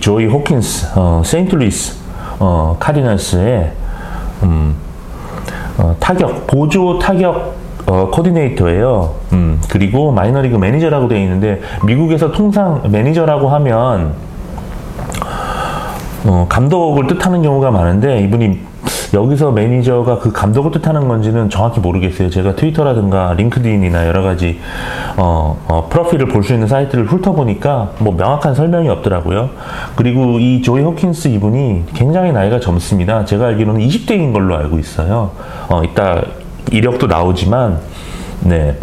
조이 호킨스, 세인트루이스 카디널스의 보조 타격 코디네이터예요. 그리고 마이너리그 매니저라고 되어 있는데, 미국에서 통상 매니저라고 하면 감독을 뜻하는 경우가 많은데, 이분이 여기서 매니저가 그 감독을 뜻하는 건지는 정확히 모르겠어요. 제가 트위터라든가 링크드인이나 여러 가지 프로필을 볼 수 있는 사이트를 훑어보니까 뭐 명확한 설명이 없더라고요. 그리고 이 조이 호킨스 이분이 굉장히 나이가 젊습니다. 제가 알기로는 20대인 걸로 알고 있어요. 이따 이력도 나오지만, 네.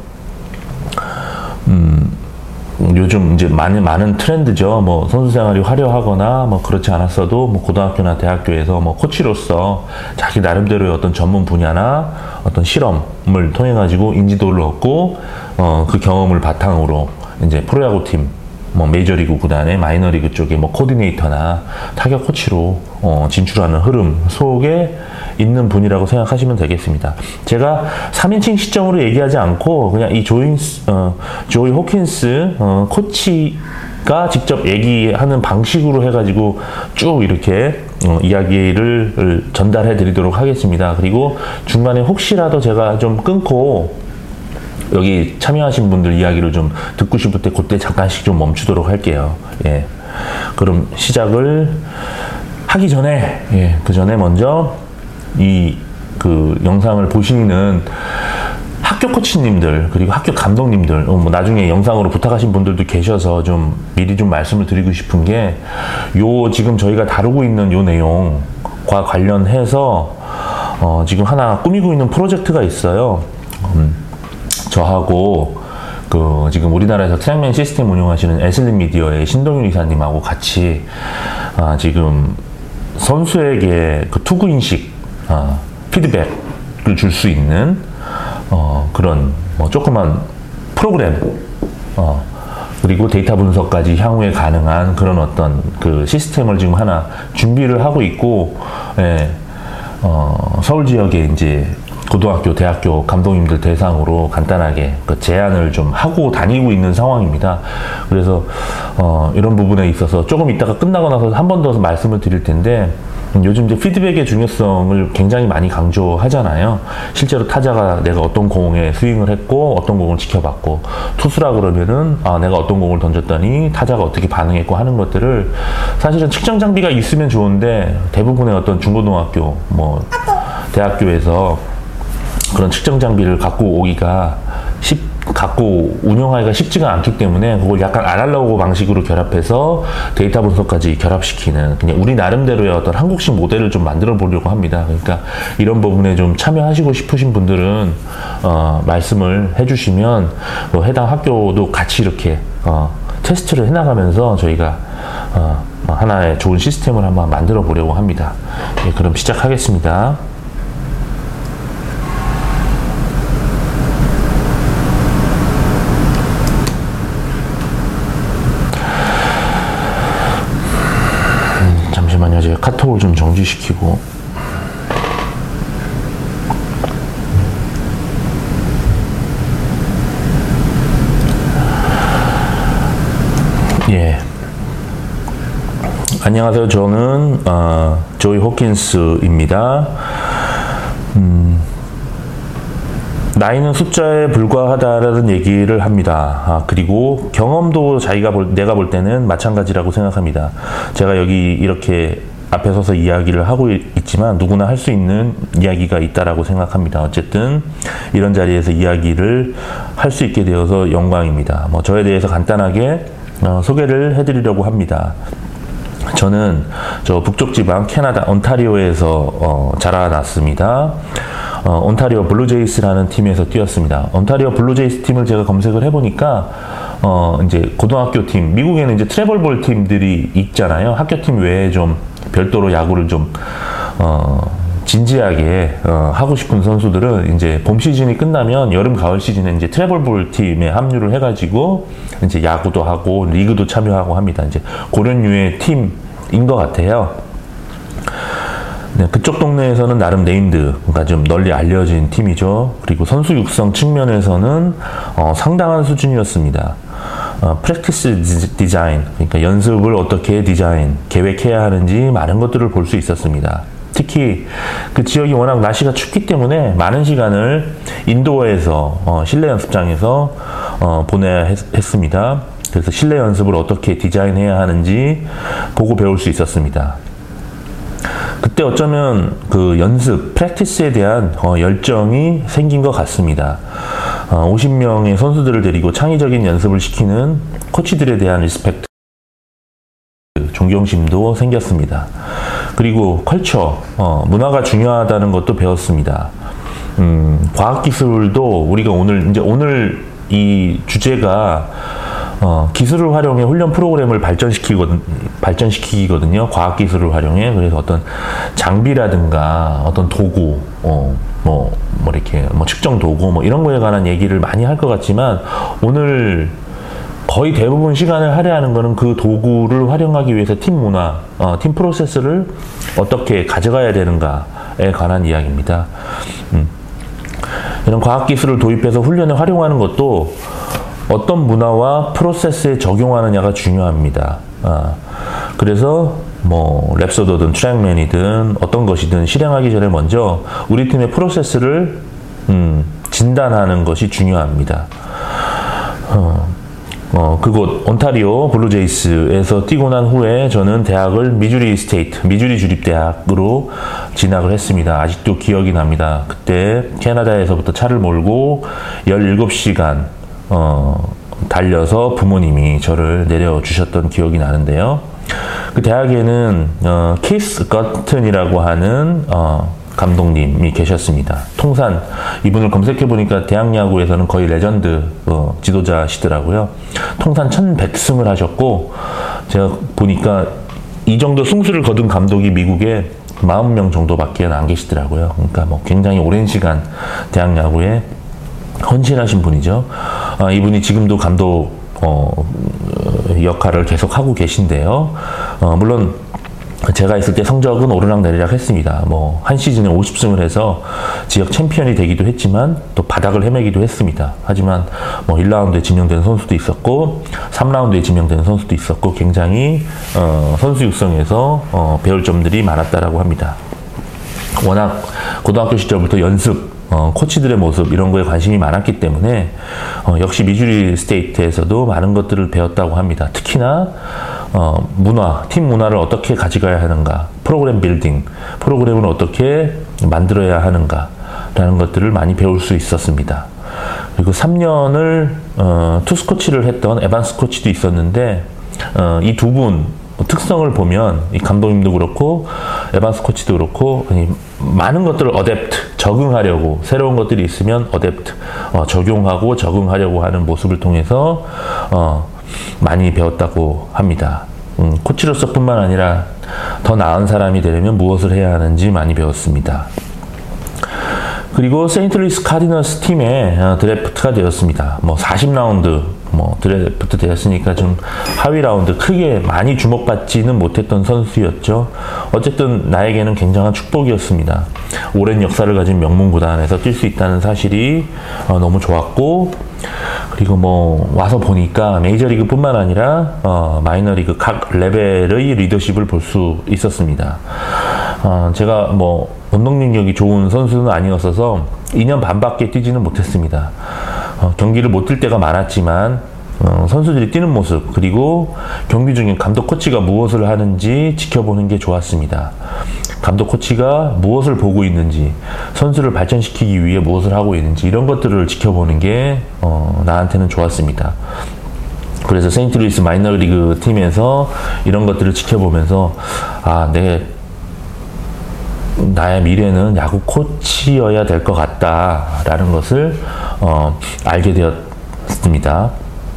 요즘 이제 많은 트렌드죠. 뭐 선수 생활이 화려하거나 뭐 그렇지 않았어도 뭐 고등학교나 대학교에서 뭐 코치로서 자기 나름대로의 어떤 전문 분야나 어떤 실험을 통해 가지고 인지도를 얻고 그 경험을 바탕으로 이제 프로야구 팀, 뭐 메이저리그 구단의 마이너리그 쪽에 뭐 코디네이터나 타격 코치로 진출하는 흐름 속에 있는 분이라고 생각하시면 되겠습니다. 제가 3인칭 시점으로 얘기하지 않고 그냥 이 조이 호킨스 코치가 직접 얘기하는 방식으로 해가지고 쭉 이렇게 이야기를 전달해 드리도록 하겠습니다. 그리고 중간에 혹시라도 제가 좀 끊고 여기 참여하신 분들 이야기를 좀 듣고 싶을 때 그때 잠깐씩 좀 멈추도록 할게요. 예. 그럼 시작을 하기 전에, 그 전에 먼저 그 영상을 보시는 학교 코치님들, 그리고 학교 감독님들, 뭐 나중에 영상으로 부탁하신 분들도 계셔서 좀 미리 좀 말씀을 드리고 싶은 게, 지금 저희가 다루고 있는 요 내용과 관련해서, 지금 하나 꾸미고 있는 프로젝트가 있어요. 저하고 지금 우리나라에서 트랙맨 시스템 운영하시는 에슬린 미디어의 신동윤 이사님하고 같이 지금 선수에게 그 투구 인식 피드백을 줄 수 있는 그런 뭐 조그만 프로그램 그리고 데이터 분석까지 향후에 가능한 그런 어떤 그 시스템을 지금 하나 준비를 하고 있고, 서울 지역에 이제 고등학교, 대학교 감독님들 대상으로 간단하게 그 제안을 좀 하고 다니고 있는 상황입니다. 그래서 이런 부분에 있어서 조금 이따가 끝나고 나서 한 번 더 말씀을 드릴 텐데, 요즘 이제 피드백의 중요성을 굉장히 많이 강조하잖아요. 실제로 타자가 내가 어떤 공에 스윙을 했고 어떤 공을 지켜봤고, 투수라 그러면은 내가 어떤 공을 던졌더니 타자가 어떻게 반응했고 하는 것들을 사실은 측정 장비가 있으면 좋은데, 대부분의 어떤 중고등학교 뭐 대학교에서 그런 측정 장비를 갖고 운영하기가 쉽지가 않기 때문에 그걸 약간 아날로그 방식으로 결합해서 데이터 분석까지 결합시키는, 그냥 우리 나름대로의 어떤 한국식 모델을 좀 만들어 보려고 합니다. 그러니까 이런 부분에 좀 참여하시고 싶으신 분들은 말씀을 해주시면 해당 학교도 같이 이렇게 테스트를 해나가면서 저희가 하나의 좋은 시스템을 한번 만들어 보려고 합니다. 그럼 시작하겠습니다. 잠시만요. 제가 카톡을 좀 정지시키고. 예. 안녕하세요. 저는 조이 호킨스입니다. 나이는 숫자에 불과하다라는 얘기를 합니다. 그리고 경험도 내가 볼 때는 마찬가지라고 생각합니다. 제가 여기 이렇게 앞에 서서 이야기를 하고 있지만 누구나 할 수 있는 이야기가 있다라고 생각합니다. 어쨌든 이런 자리에서 이야기를 할 수 있게 되어서 영광입니다. 저에 대해서 간단하게 소개를 해드리려고 합니다. 저는 북쪽 지방 캐나다 온타리오에서 자라났습니다. 온타리오 블루제이스라는 팀에서 뛰었습니다. 온타리오 블루제이스 팀을 제가 검색을 해보니까 이제 고등학교 팀, 미국에는 이제 트래블볼 팀들이 있잖아요. 학교 팀 외에 좀 별도로 야구를 좀 진지하게 하고 싶은 선수들은 이제 봄 시즌이 끝나면 여름 가을 시즌에 이제 트래블볼 팀에 합류를 해가지고 이제 야구도 하고 리그도 참여하고 합니다. 이제 그런 류의 팀인 것 같아요. 네, 그쪽 동네에서는 나름 네임드, 그러니까 좀 널리 알려진 팀이죠. 그리고 선수 육성 측면에서는 상당한 수준이었습니다. practice 디자인, 그러니까 연습을 어떻게 디자인, 계획해야 하는지 많은 것들을 볼 수 있었습니다. 특히 그 지역이 워낙 날씨가 춥기 때문에 많은 시간을 인도어에서 실내 연습장에서 보내야 했습니다. 그래서 실내 연습을 어떻게 디자인해야 하는지 보고 배울 수 있었습니다. 그때 어쩌면 그 연습, 프랙티스에 대한 열정이 생긴 것 같습니다. 50명의 선수들을 데리고 창의적인 연습을 시키는 코치들에 대한 리스펙트, 존경심도 생겼습니다. 그리고 컬처, 문화가 중요하다는 것도 배웠습니다. 과학기술도 우리가 오늘 이 주제가 기술을 활용해 훈련 프로그램을 발전시키기거든요. 과학기술을 활용해. 그래서 어떤 장비라든가 어떤 도구, 이렇게 측정 도구, 이런 거에 관한 얘기를 많이 할 것 같지만, 오늘 거의 대부분 시간을 할애하는 거는 그 도구를 활용하기 위해서 팀 문화, 팀 프로세스를 어떻게 가져가야 되는가에 관한 이야기입니다. 이런 과학기술을 도입해서 훈련에 활용하는 것도 어떤 문화와 프로세스에 적용하느냐가 중요합니다. 그래서 랩소더든 트랙맨이든 어떤 것이든 실행하기 전에 먼저 우리 팀의 프로세스를 진단하는 것이 중요합니다. 그곳 온타리오 블루제이스에서 뛰고 난 후에 저는 대학을 미주리 주립대학으로 진학을 했습니다. 아직도 기억이 납니다. 그때 캐나다에서부터 차를 몰고 17시간 달려서 부모님이 저를 내려주셨던 기억이 나는데요. 그 대학에는 키스 거튼이라고 하는 감독님이 계셨습니다. 통산, 이분을 검색해보니까 대학 야구에서는 거의 레전드 지도자시더라고요. 통산 1100승을 하셨고, 제가 보니까 이 정도 승수를 거둔 감독이 미국에 40명 정도밖에 안 계시더라고요. 그러니까 굉장히 오랜 시간 대학 야구에 헌신하신 분이죠. 이분이 지금도 감독 역할을 계속 하고 계신데요. 물론 제가 있을 때 성적은 오르락내리락 했습니다. 한 시즌에 50승을 해서 지역 챔피언이 되기도 했지만 또 바닥을 헤매기도 했습니다. 하지만 1라운드에 지명되는 선수도 있었고 3라운드에 지명되는 선수도 있었고 굉장히 선수 육성에서 배울 점들이 많았다라고 합니다. 워낙 고등학교 시절부터 연습, 코치들의 모습 이런 거에 관심이 많았기 때문에 역시 미주리 스테이트에서도 많은 것들을 배웠다고 합니다. 특히나 문화, 팀 문화를 어떻게 가져가야 하는가, 프로그램 빌딩, 프로그램을 어떻게 만들어야 하는가 라는 것들을 많이 배울 수 있었습니다. 그리고 3년을 투수 코치를 했던 에반스 코치도 있었는데 이 두 분 특성을 보면 이 감독님도 그렇고 에반스 코치도 그렇고 많은 것들을 적응하려고, 새로운 것들이 있으면 적용하고 적응하려고 하는 모습을 통해서 많이 배웠다고 합니다. 코치로서 뿐만 아니라 더 나은 사람이 되려면 무엇을 해야 하는지 많이 배웠습니다. 그리고 세인트루이스 카디널스 팀에 드래프트가 되었습니다. 40라운드 드래프트 되었으니까 좀 하위 라운드, 크게 많이 주목받지는 못했던 선수였죠. 어쨌든 나에게는 굉장한 축복이었습니다. 오랜 역사를 가진 명문 구단에서 뛸 수 있다는 사실이 너무 좋았고, 그리고 와서 보니까 메이저리그 뿐만 아니라 마이너리그 각 레벨의 리더십을 볼 수 있었습니다. 제가 운동 능력이 좋은 선수는 아니었어서 2년 반밖에 뛰지는 못했습니다. 경기를 못 뛸 때가 많았지만 선수들이 뛰는 모습, 그리고 경기 중에 감독 코치가 무엇을 하는지 지켜보는 게 좋았습니다. 감독 코치가 무엇을 보고 있는지, 선수를 발전시키기 위해 무엇을 하고 있는지, 이런 것들을 지켜보는 게 나한테는 좋았습니다. 그래서 세인트루이스 마이너리그 팀에서 이런 것들을 지켜보면서 나의 미래는 야구 코치여야 될 것 같다라는 것을 알게 되었습니다.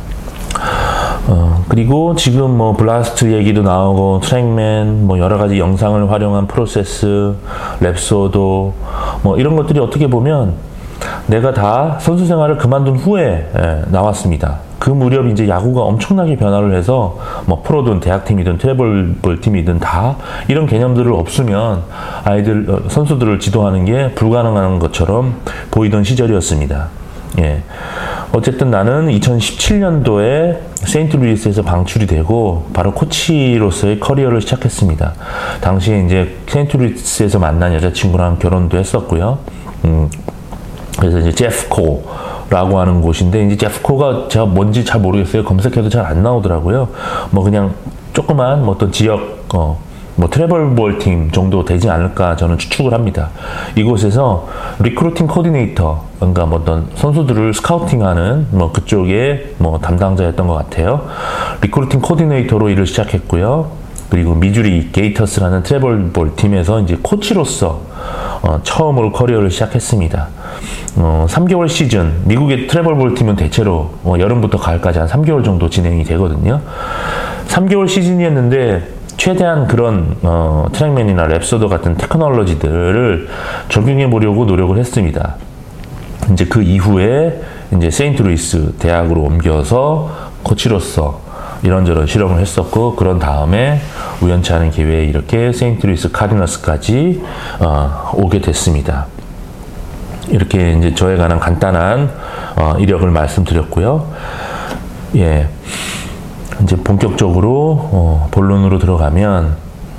그리고 지금 블라스트 얘기도 나오고 트랙맨, 여러 가지 영상을 활용한 프로세스, 랩소도, 이런 것들이 어떻게 보면 내가 다 선수 생활을 그만둔 후에 나왔습니다. 그 무렵 이제 야구가 엄청나게 변화를 해서 프로든 대학팀이든 트래블 팀이든 다 이런 개념들을 없으면 선수들을 지도하는 게 불가능한 것처럼 보이던 시절이었습니다. 예. 어쨌든 나는 2017년도에 세인트루이스에서 방출이 되고 바로 코치로서의 커리어를 시작했습니다. 당시에 이제 세인트루이스에서 만난 여자친구랑 결혼도 했었고요. 그래서 이제 제프코라고 하는 곳인데, 이제 제프코가 제가 뭔지 잘 모르겠어요. 검색해도 잘 안 나오더라고요. 뭐 그냥 조그만 뭐 어떤 지역 뭐 트래블볼 팀 정도 되지 않을까 저는 추측을 합니다. 이곳에서 리크루팅 코디네이터, 그러니까 뭐 어떤 선수들을 스카우팅하는 뭐 그쪽에 뭐 담당자였던 것 같아요. 리크루팅 코디네이터로 일을 시작했고요. 그리고 미주리 게이터스라는 트래블볼 팀에서 이제 코치로서 처음으로 커리어를 시작했습니다. 3개월 시즌, 미국의 트래블볼 팀은 대체로 여름부터 가을까지 한 3개월 정도 진행이 되거든요. 3개월 시즌이었는데 최대한 그런 트랙맨이나 랩소더 같은 테크놀로지들을 적용해 보려고 노력을 했습니다. 이제 그 이후에 이제 세인트루이스 대학으로 옮겨서 코치로서 이런저런 실험을 했었고, 그런 다음에 우연치 않은 기회에 이렇게 세인트루이스 카디너스까지 오게 됐습니다. 이렇게 이제 저에 관한 간단한 이력을 말씀드렸고요. 예. 이제 본격적으로 본론으로 들어가면,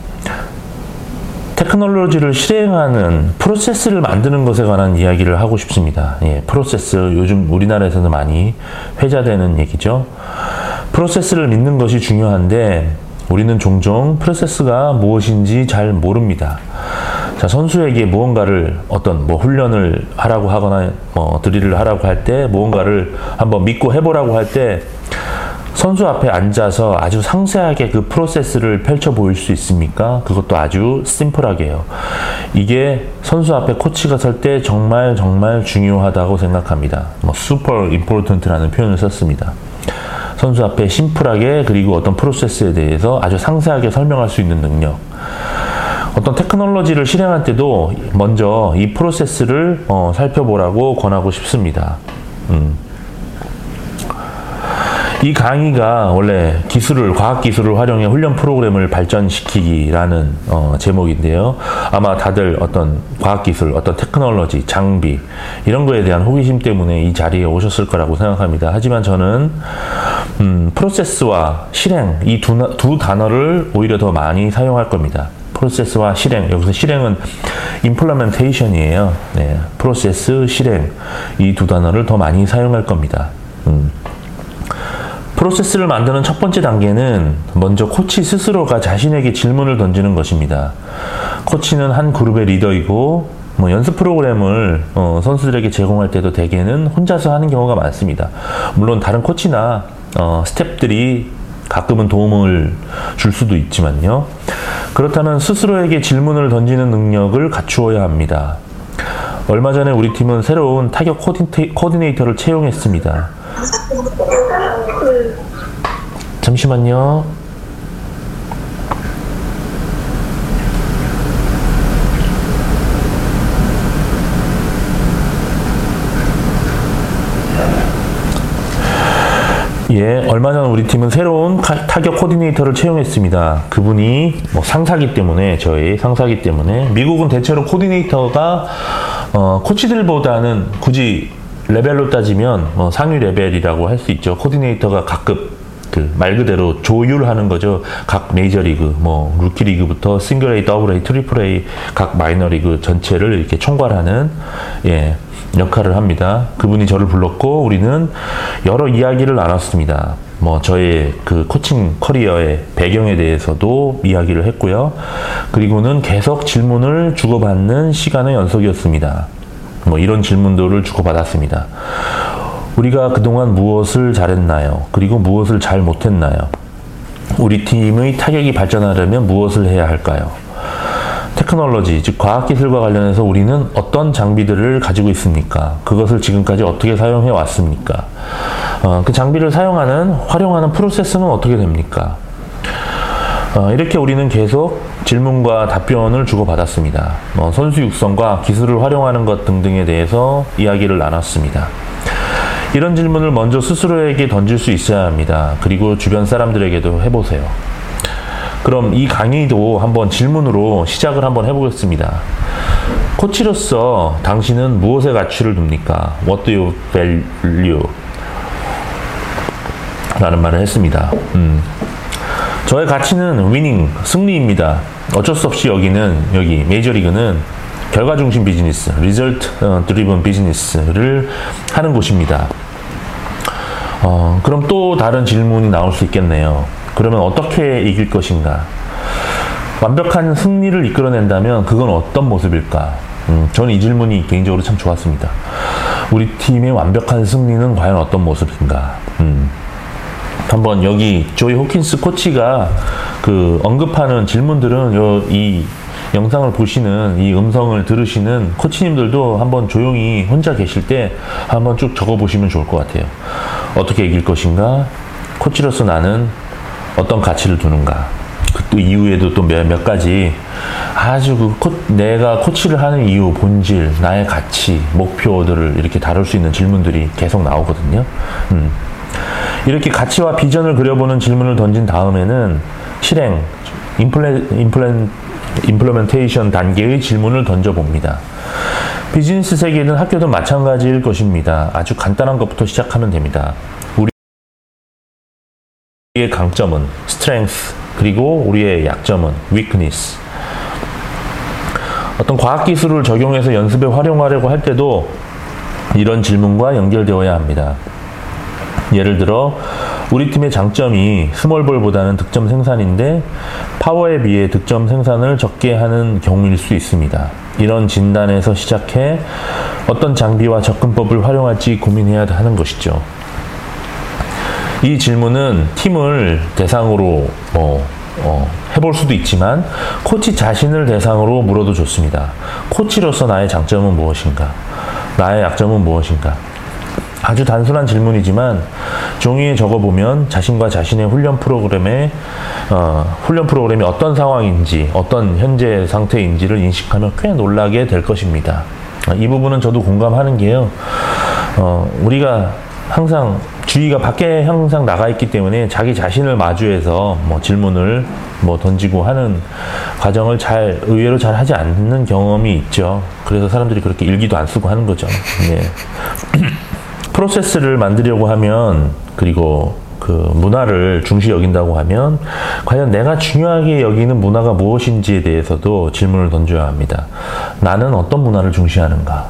테크놀로지를 실행하는 프로세스를 만드는 것에 관한 이야기를 하고 싶습니다. 예, 프로세스, 요즘 우리나라에서는 많이 회자되는 얘기죠. 프로세스를 믿는 것이 중요한데 우리는 종종 프로세스가 무엇인지 잘 모릅니다. 자, 선수에게 무언가를 어떤 뭐 훈련을 하라고 하거나 뭐 드릴을 하라고 할 때, 무언가를 한번 믿고 해보라고 할 때 선수 앞에 앉아서 아주 상세하게 그 프로세스를 펼쳐 보일 수 있습니까? 그것도 아주 심플하게요. 이게 선수 앞에 코치가 설 때 정말 중요하다고 생각합니다. 뭐 super important라는 표현을 썼습니다. 선수 앞에 심플하게, 그리고 어떤 프로세스에 대해서 아주 상세하게 설명할 수 있는 능력. 어떤 테크놀로지를 실행할 때도 먼저 이 프로세스를 살펴보라고 권하고 싶습니다. 이 강의가 원래 과학기술을 활용해 훈련 프로그램을 발전시키기라는 제목인데요. 아마 다들 어떤 과학기술, 어떤 테크놀로지, 장비 이런 거에 대한 호기심 때문에 이 자리에 오셨을 거라고 생각합니다. 하지만 저는 프로세스와 실행, 이 두 단어를 오히려 더 많이 사용할 겁니다. 프로세스와 실행, 여기서 실행은 implementation이에요. 네, 프로세스, 실행, 이 두 단어를 더 많이 사용할 겁니다. 프로세스를 만드는 첫 번째 단계는 먼저 코치 스스로가 자신에게 질문을 던지는 것입니다. 코치는 한 그룹의 리더이고, 뭐 연습 프로그램을 선수들에게 제공할 때도 대개는 혼자서 하는 경우가 많습니다. 물론 다른 코치나 스태프들이 가끔은 도움을 줄 수도 있지만요. 그렇다면 스스로에게 질문을 던지는 능력을 갖추어야 합니다. 얼마 전에 우리 팀은 새로운 타격 코디네이터를 채용했습니다. 잠시만요. 예, 얼마 전 우리 팀은 새로운 타격 코디네이터를 채용했습니다. 그분이 뭐 상사기 때문에, 저희 상사기 때문에, 미국은 대체로 코디네이터가 코치들보다는 굳이 레벨로 따지면 상위 레벨이라고 할 수 있죠. 코디네이터가 각급 말 그대로 조율하는 거죠. 각 메이저리그, 뭐 루키리그부터 싱글 A, 더블 A, 트리플 A 각 마이너리그 전체를 이렇게 총괄하는 역할을 합니다. 그분이 저를 불렀고 우리는 여러 이야기를 나눴습니다. 뭐 저의 그 코칭 커리어의 배경에 대해서도 이야기를 했고요. 그리고는 계속 질문을 주고받는 시간의 연속이었습니다. 뭐 이런 질문들을 주고받았습니다. 우리가 그동안 무엇을 잘했나요? 그리고 무엇을 잘 못했나요? 우리 팀의 타격이 발전하려면 무엇을 해야 할까요? 테크놀로지, 즉 과학기술과 관련해서 우리는 어떤 장비들을 가지고 있습니까? 그것을 지금까지 어떻게 사용해 왔습니까? 그 장비를 활용하는 프로세스는 어떻게 됩니까? 이렇게 우리는 계속 질문과 답변을 주고받았습니다. 선수 육성과 기술을 활용하는 것 등등에 대해서 이야기를 나눴습니다. 이런 질문을 먼저 스스로에게 던질 수 있어야 합니다. 그리고 주변 사람들에게도 해보세요. 그럼 이 강의도 한번 질문으로 시작을 한번 해보겠습니다. 코치로서 당신은 무엇에 가치를 둡니까? What do you value? 라는 말을 했습니다. 저의 가치는 위닝, 승리입니다. 어쩔 수 없이 여기 메이저리그는 결과 중심 비즈니스, 리절트 드리븐 비즈니스를 하는 곳입니다. 그럼 또 다른 질문이 나올 수 있겠네요. 그러면 어떻게 이길 것인가? 완벽한 승리를 이끌어낸다면 그건 어떤 모습일까? 저는 이 질문이 개인적으로 참 좋았습니다. 우리 팀의 완벽한 승리는 과연 어떤 모습인가? 한번 여기 조이 호킨스 코치가 언급하는 질문들은 이 영상을 보시는, 이 음성을 들으시는 코치님들도 한번 조용히 혼자 계실 때 한번 쭉 적어보시면 좋을 것 같아요. 어떻게 이길 것인가? 코치로서 나는 어떤 가치를 두는가? 또 이후에도 또 몇 가지 아주 내가 코치를 하는 이유, 본질, 나의 가치, 목표들을 이렇게 다룰 수 있는 질문들이 계속 나오거든요. 이렇게 가치와 비전을 그려보는 질문을 던진 다음에는 실행, 임플레멘테이션 단계의 질문을 던져봅니다. 비즈니스 세계든 학교든 마찬가지일 것입니다. 아주 간단한 것부터 시작하면 됩니다. 우리의 강점은 strength, 그리고 우리의 약점은 weakness. 어떤 과학기술을 적용해서 연습에 활용하려고 할 때도 이런 질문과 연결되어야 합니다. 예를 들어 우리 팀의 장점이 스몰볼보다는 득점 생산인데 파워에 비해 득점 생산을 적게 하는 경우일 수 있습니다. 이런 진단에서 시작해 어떤 장비와 접근법을 활용할지 고민해야 하는 것이죠. 이 질문은 팀을 대상으로 해볼 수도 있지만 코치 자신을 대상으로 물어도 좋습니다. 코치로서 나의 장점은 무엇인가? 나의 약점은 무엇인가? 아주 단순한 질문이지만 종이에 적어보면 자신과 자신의 훈련 프로그램이 어떤 상황인지, 어떤 현재 상태인지를 인식하면 꽤 놀라게 될 것입니다. 이 부분은 저도 공감하는 게요. 우리가 항상 주의가 밖에 항상 나가 있기 때문에 자기 자신을 마주해서 질문을 던지고 하는 과정을 의외로 잘 하지 않는 경험이 있죠. 그래서 사람들이 그렇게 일기도 안 쓰고 하는 거죠. 네. 프로세스를 만들려고 하면, 그리고 문화를 중시 여긴다고 하면 과연 내가 중요하게 여기는 문화가 무엇인지에 대해서도 질문을 던져야 합니다. 나는 어떤 문화를 중시하는가?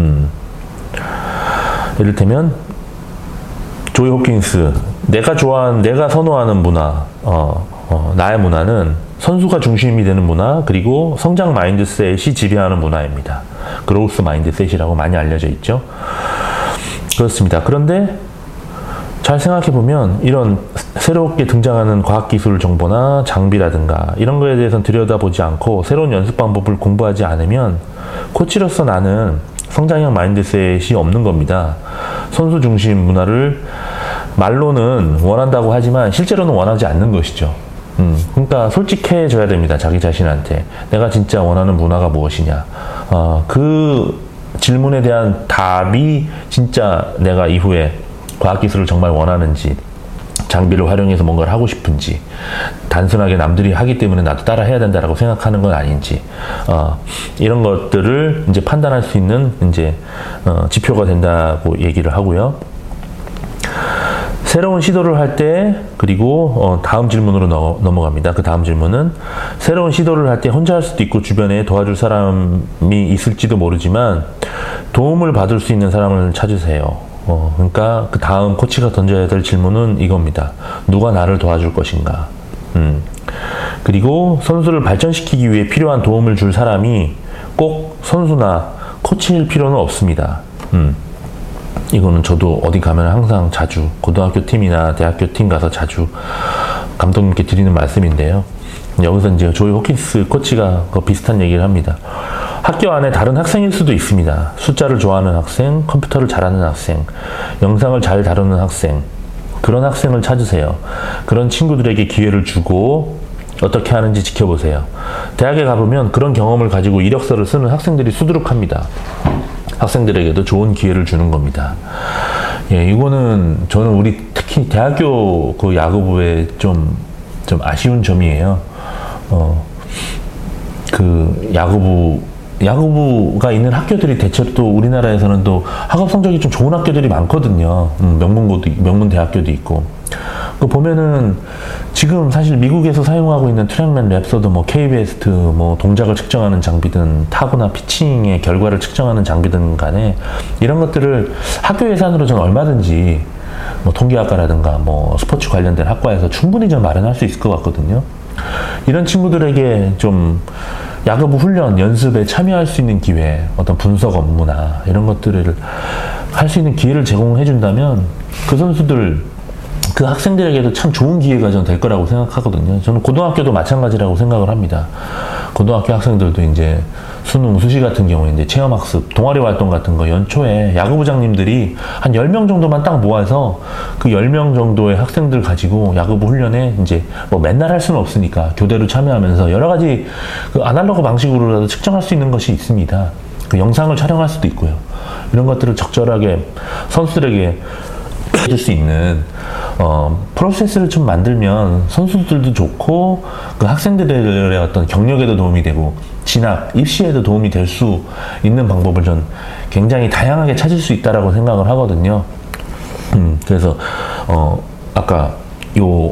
이를테면 조이 호킨스, 내가 선호하는 문화, 나의 문화는 선수가 중심이 되는 문화, 그리고 성장 마인드셋이 지배하는 문화입니다. 그로우스 마인드셋이라고 많이 알려져 있죠. 그렇습니다. 그런데 잘 생각해보면 이런 새롭게 등장하는 과학기술 정보나 장비라든가 이런 거에 대해서는 들여다보지 않고 새로운 연습 방법을 공부하지 않으면 코치로서 나는 성장형 마인드셋이 없는 겁니다. 선수 중심 문화를 말로는 원한다고 하지만 실제로는 원하지 않는 것이죠. 그러니까 솔직해져야 됩니다. 자기 자신한테. 내가 진짜 원하는 문화가 무엇이냐. 그 질문에 대한 답이 진짜 내가 이후에 과학기술을 정말 원하는지, 장비를 활용해서 뭔가를 하고 싶은지, 단순하게 남들이 하기 때문에 나도 따라 해야 된다라고 생각하는 건 아닌지, 이런 것들을 이제 판단할 수 있는 지표가 된다고 얘기를 하고요. 새로운 시도를 할 때, 그리고 다음 질문으로 넘어갑니다. 그 다음 질문은 새로운 시도를 할 때 혼자 할 수도 있고 주변에 도와줄 사람이 있을지도 모르지만 도움을 받을 수 있는 사람을 찾으세요. 그러니까 그 다음 코치가 던져야 될 질문은 이겁니다. 누가 나를 도와줄 것인가? 그리고 선수를 발전시키기 위해 필요한 도움을 줄 사람이 꼭 선수나 코치일 필요는 없습니다. 이거는 저도 어디 가면 항상 자주 고등학교 팀이나 대학교 팀 가서 자주 감독님께 드리는 말씀인데요. 여기서 이제 조이 호킨스 코치가 비슷한 얘기를 합니다. 학교 안에 다른 학생일 수도 있습니다. 숫자를 좋아하는 학생, 컴퓨터를 잘하는 학생, 영상을 잘 다루는 학생, 그런 학생을 찾으세요. 그런 친구들에게 기회를 주고 어떻게 하는지 지켜보세요. 대학에 가보면 그런 경험을 가지고 이력서를 쓰는 학생들이 수두룩합니다. 학생들에게도 좋은 기회를 주는 겁니다. 예, 이거는 저는 우리 특히 대학교 야구부의 좀 아쉬운 점이에요. 야구부가 있는 학교들이 대체로 또 우리나라에서는 또 학업 성적이 좀 좋은 학교들이 많거든요. 명문 대학교도 있고. 그 보면은 지금 사실 미국에서 사용하고 있는 트랙맨 랩서드, 뭐 K-베스트, 뭐 동작을 측정하는 장비든 타구나 피칭의 결과를 측정하는 장비든 간에 이런 것들을 학교 예산으로 저는 얼마든지 뭐 통계학과라든가 뭐 스포츠 관련된 학과에서 충분히 좀 마련할 수 있을 것 같거든요. 이런 친구들에게 좀 야구부 훈련, 연습에 참여할 수 있는 기회, 어떤 분석 업무나 이런 것들을 할 수 있는 기회를 제공해 준다면 그 선수들, 그 학생들에게도 참 좋은 기회가 전 될 거라고 생각하거든요. 저는 고등학교도 마찬가지라고 생각을 합니다. 고등학교 학생들도 이제 수능, 수시 같은 경우에 이제 체험학습, 동아리 활동 같은 거 연초에 야구부장님들이 한 10명 정도만 딱 모아서 그 10명 정도의 학생들 가지고 야구부 훈련에 이제 뭐 맨날 할 수는 없으니까 교대로 참여하면서 여러 가지 그 아날로그 방식으로라도 측정할 수 있는 것이 있습니다. 그 영상을 촬영할 수도 있고요. 이런 것들을 적절하게 선수들에게 해줄 수 있는 프로세스를 좀 만들면 선수들도 좋고 그 학생들의 어떤 경력에도 도움이 되고 진학, 입시에도 도움이 될 수 있는 방법을 전 굉장히 다양하게 찾을 수 있다라고 생각을 하거든요. 그래서 아까 요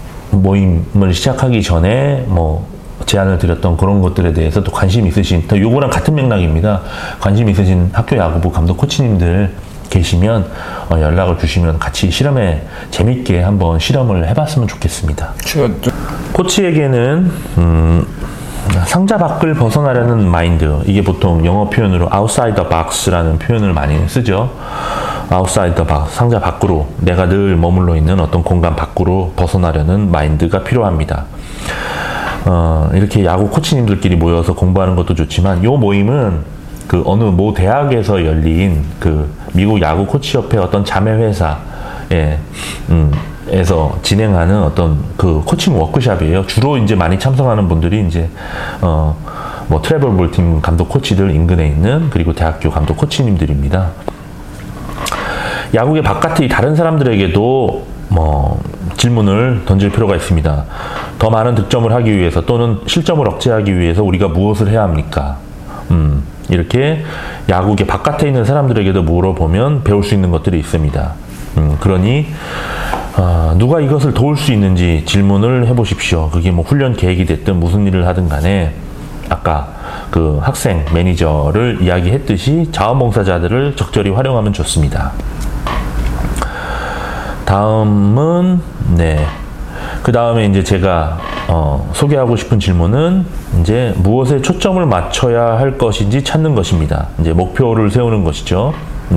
모임을 시작하기 전에 뭐 제안을 드렸던 그런 것들에 대해서 또 관심 있으신, 요거랑 같은 맥락입니다. 관심 있으신 학교 야구부 감독 코치님들 계시면 연락을 주시면 같이 실험에 재밌게 한번 실험을 해봤으면 좋겠습니다. 코치에게는 상자 밖을 벗어나려는 마인드, 이게 보통 영어 표현으로 outside the box라는 표현을 많이 쓰죠. outside the box, 상자 밖으로, 내가 늘 머물러 있는 어떤 공간 밖으로 벗어나려는 마인드가 필요합니다. 이렇게 야구 코치님들끼리 모여서 공부하는 것도 좋지만 이 모임은 그 어느 모 대학에서 열린 그 미국 야구 코치협회 어떤 자매 회사에 에서 진행하는 어떤 그 코칭 워크숍이에요. 주로 이제 많이 참석하는 분들이 이제 뭐 트래블 볼팀 감독 코치들 인근에 있는, 그리고 대학교 감독 코치님들입니다. 야구의 바깥의 다른 사람들에게도 뭐 질문을 던질 필요가 있습니다. 더 많은 득점을 하기 위해서 또는 실점을 억제하기 위해서 우리가 무엇을 해야 합니까? 이렇게 야구계 바깥에 있는 사람들에게도 물어보면 배울 수 있는 것들이 있습니다. 그러니 누가 이것을 도울 수 있는지 질문을 해보십시오. 그게 뭐 훈련 계획이 됐든 무슨 일을 하든 간에 아까 그 학생 매니저를 이야기했듯이 자원봉사자들을 적절히 활용하면 좋습니다. 다음은 그 다음에 이제 제가 소개하고 싶은 질문은 이제 무엇에 초점을 맞춰야 할 것인지 찾는 것입니다. 이제 목표를 세우는 것이죠.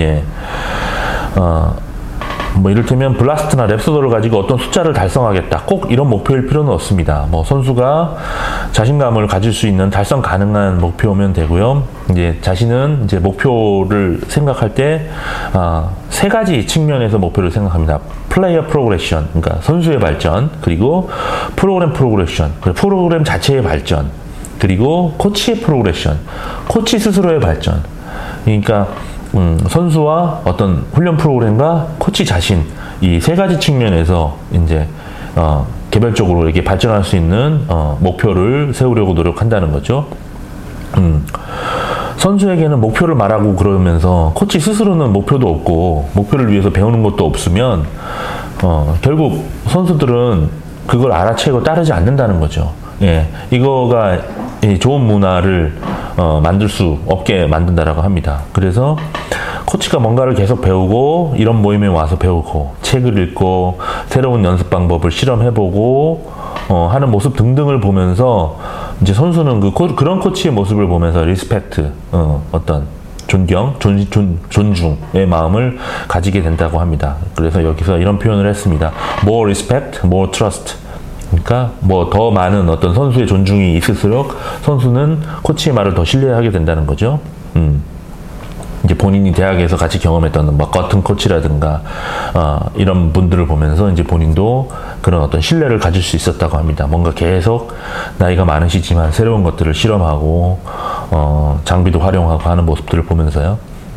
뭐 이를테면 블라스트나 랩소더를 가지고 어떤 숫자를 달성하겠다, 꼭 이런 목표일 필요는 없습니다. 뭐 선수가 자신감을 가질 수 있는 달성 가능한 목표면 되고요. 이제 자신은 이제 목표를 생각할 때 세 가지 측면에서 목표를 생각합니다. 플레이어 프로그레션, 그러니까 선수의 발전, 그리고 프로그램 프로그레션, 프로그램 자체의 발전, 그리고 코치의 프로그레션, 코치 스스로의 발전. 그러니까 선수와 어떤 훈련 프로그램과 코치 자신, 이 세 가지 측면에서 이제 개별적으로 이렇게 발전할 수 있는 목표를 세우려고 노력한다는 거죠. 선수에게는 목표를 말하고 그러면서 코치 스스로는 목표도 없고 목표를 위해서 배우는 것도 없으면 결국 선수들은 그걸 알아채고 따르지 않는다는 거죠. 이거가 좋은 문화를 만들 수 없게 만든다라고 합니다. 그래서 코치가 뭔가를 계속 배우고 이런 모임에 와서 배우고 책을 읽고 새로운 연습 방법을 실험해보고 하는 모습 등등을 보면서 이제 선수는 그런 코치의 모습을 보면서 리스펙트, 어떤 존경, 존중의 마음을 가지게 된다고 합니다. 그래서 여기서 이런 표현을 했습니다. More respect, more trust. 그러니까 뭐 더 많은 어떤 선수의 존중이 있을수록 선수는 코치의 말을 더 신뢰하게 된다는 거죠. 이제 본인이 대학에서 같이 경험했던 뭐 거튼 코치라든가 이런 분들을 보면서 이제 본인도 그런 어떤 신뢰를 가질 수 있었다고 합니다. 뭔가 계속 나이가 많으시지만 새로운 것들을 실험하고 장비도 활용하고 하는 모습들을 보면서요.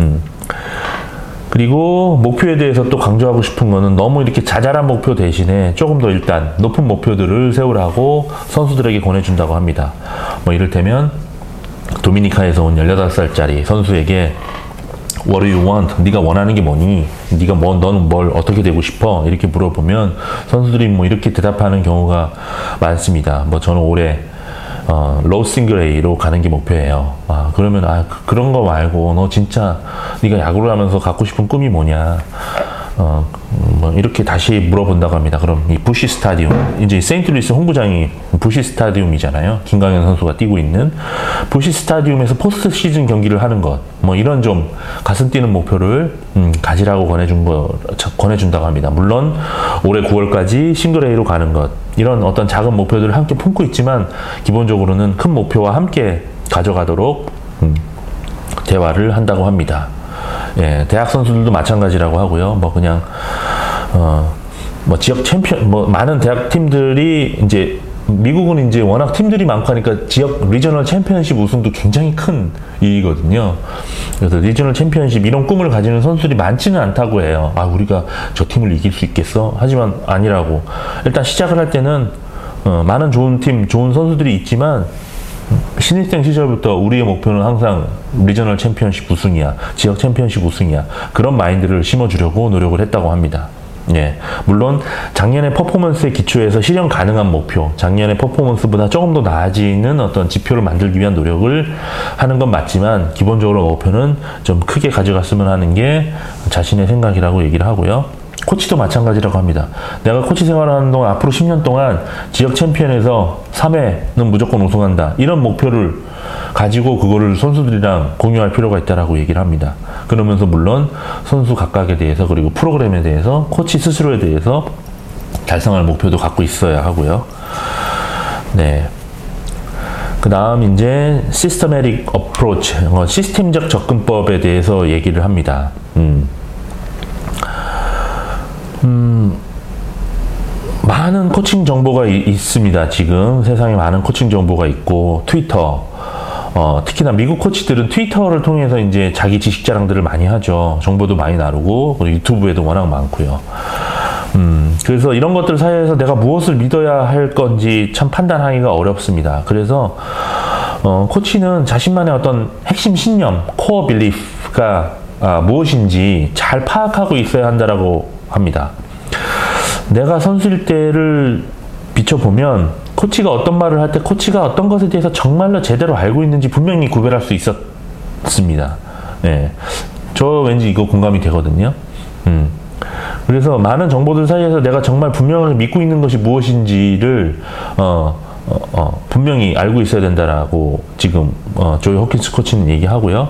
그리고 목표에 대해서 또 강조하고 싶은 거는 너무 이렇게 자잘한 목표 대신에 조금 더 일단 높은 목표들을 세우라고 선수들에게 권해준다고 합니다. 뭐 이를테면 도미니카에서 온 18살짜리 선수에게 What do you want? 네가 원하는 게 뭐니? 너는 뭘 어떻게 되고 싶어? 이렇게 물어보면 선수들이 뭐 이렇게 대답하는 경우가 많습니다. 뭐 저는 올해 로우 싱글 A로 가는 게 목표예요. 그러면 그런 거 말고 너 진짜 네가 야구를 하면서 갖고 싶은 꿈이 뭐냐? 뭐 이렇게 다시 물어본다고 합니다. 그럼 이 부시 스타디움, 이제 세인트루이스 홈구장이 부시 스타디움이잖아요. 김광현 선수가 뛰고 있는 부시 스타디움에서 포스트 시즌 경기를 하는 것, 뭐 이런 좀 가슴 뛰는 목표를 가지라고 권해준다고 합니다. 물론 올해 9월까지 싱글 A로 가는 것, 이런 어떤 작은 목표들을 함께 품고 있지만 기본적으로는 큰 목표와 함께 가져가도록 대화를 한다고 합니다. 예, 대학 선수들도 마찬가지라고 하고요. 뭐 그냥 뭐 지역 챔피언, 뭐 많은 대학 팀들이 이제 미국은 이제 워낙 팀들이 많고 하니까 지역 리저널 챔피언십 우승도 굉장히 큰 일이거든요. 그래서 리저널 챔피언십 이런 꿈을 가지는 선수들이 많지는 않다고 해요. 우리가 저 팀을 이길 수 있겠어? 하지만 아니라고. 일단 시작을 할 때는 많은 좋은 팀, 좋은 선수들이 있지만 신입생 시절부터 우리의 목표는 항상 리저널 챔피언십 우승이야, 지역 챔피언십 우승이야, 그런 마인드를 심어주려고 노력을 했다고 합니다. 예, 물론 작년의 퍼포먼스에 기초해서 실현 가능한 목표, 작년의 퍼포먼스보다 조금 더 나아지는 어떤 지표를 만들기 위한 노력을 하는 건 맞지만 기본적으로 목표는 좀 크게 가져갔으면 하는 게 자신의 생각이라고 얘기를 하고요. 코치도 마찬가지라고 합니다. 내가 코치 생활하는 동안 앞으로 10년 동안 지역 챔피언에서 3회는 무조건 우승한다, 이런 목표를 가지고 그거를 선수들이랑 공유할 필요가 있다라고 얘기를 합니다. 그러면서 물론 선수 각각에 대해서, 그리고 프로그램에 대해서, 코치 스스로에 대해서 달성할 목표도 갖고 있어야 하고요. 네. 그 다음 이제 시스템틱 어프로치, 시스템적 접근법에 대해서 얘기를 합니다. 많은 코칭 정보가 있습니다. 지금 세상에 많은 코칭 정보가 있고, 트위터, 특히나 미국 코치들은 트위터를 통해서 이제 자기 지식 자랑들을 많이 하죠. 정보도 많이 나누고, 그리고 유튜브에도 워낙 많고요. 그래서 이런 것들 사이에서 내가 무엇을 믿어야 할 건지 참 판단하기가 어렵습니다. 그래서 코치는 자신만의 어떤 핵심 신념, 코어 빌리프가 무엇인지 잘 파악하고 있어야 한다라고 합니다. 내가 선수일 때를 비춰보면 코치가 어떤 말을 할 때 코치가 어떤 것에 대해서 정말로 제대로 알고 있는지 분명히 구별할 수 있었습니다. 네. 저 왠지 이거 공감이 되거든요. 그래서 많은 정보들 사이에서 내가 정말 분명하게 믿고 있는 것이 무엇인지를 분명히 알고 있어야 된다라고 지금 조이 호킨스 코치는 얘기하고요.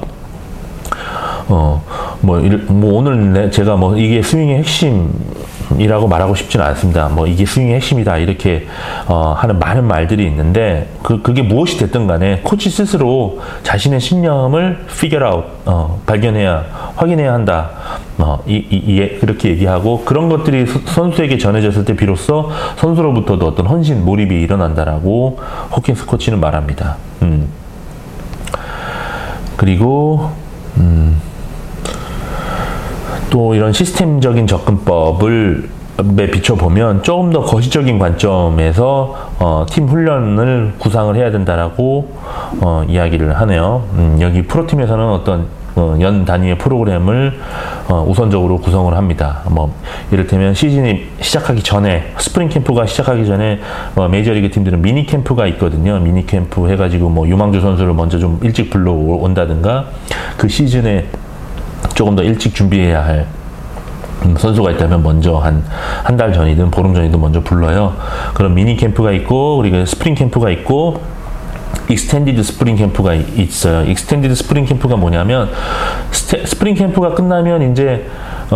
오늘 제가 이게 스윙의 핵심이라고 말하고 싶지는 않습니다. 이게 스윙의 핵심이다, 이렇게 하는 많은 말들이 있는데, 그게 무엇이 됐든 간에 코치 스스로 자신의 신념을 figure out, 확인해야 한다. 그렇게 얘기하고, 그런 것들이 선수에게 전해졌을 때 비로소 선수로부터도 어떤 헌신, 몰입이 일어난다라고 호킨스 코치는 말합니다. 그리고 또 이런 시스템적인 접근법을 비춰보면 조금 더 거시적인 관점에서 팀 훈련을 구상을 해야 된다라고 이야기를 하네요. 여기 프로팀에서는 어떤 연 단위의 프로그램을 우선적으로 구성을 합니다. 이를테면 시즌이 시작하기 전에, 스프링 캠프가 시작하기 전에 메이저리그 팀들은 미니 캠프가 있거든요. 미니 캠프 해가지고 유망주 선수를 먼저 좀 일찍 불러온다든가, 그 시즌에 조금 더 일찍 준비해야 할 선수가 있다면 먼저 한 달 전이든 보름 전이든 먼저 불러요. 그런 미니 캠프가 있고, 그리고 스프링 캠프가 있고, 익스텐디드 스프링 캠프가 있어요. 익스텐디드 스프링 캠프가 뭐냐면, 스프링 캠프가 끝나면 이제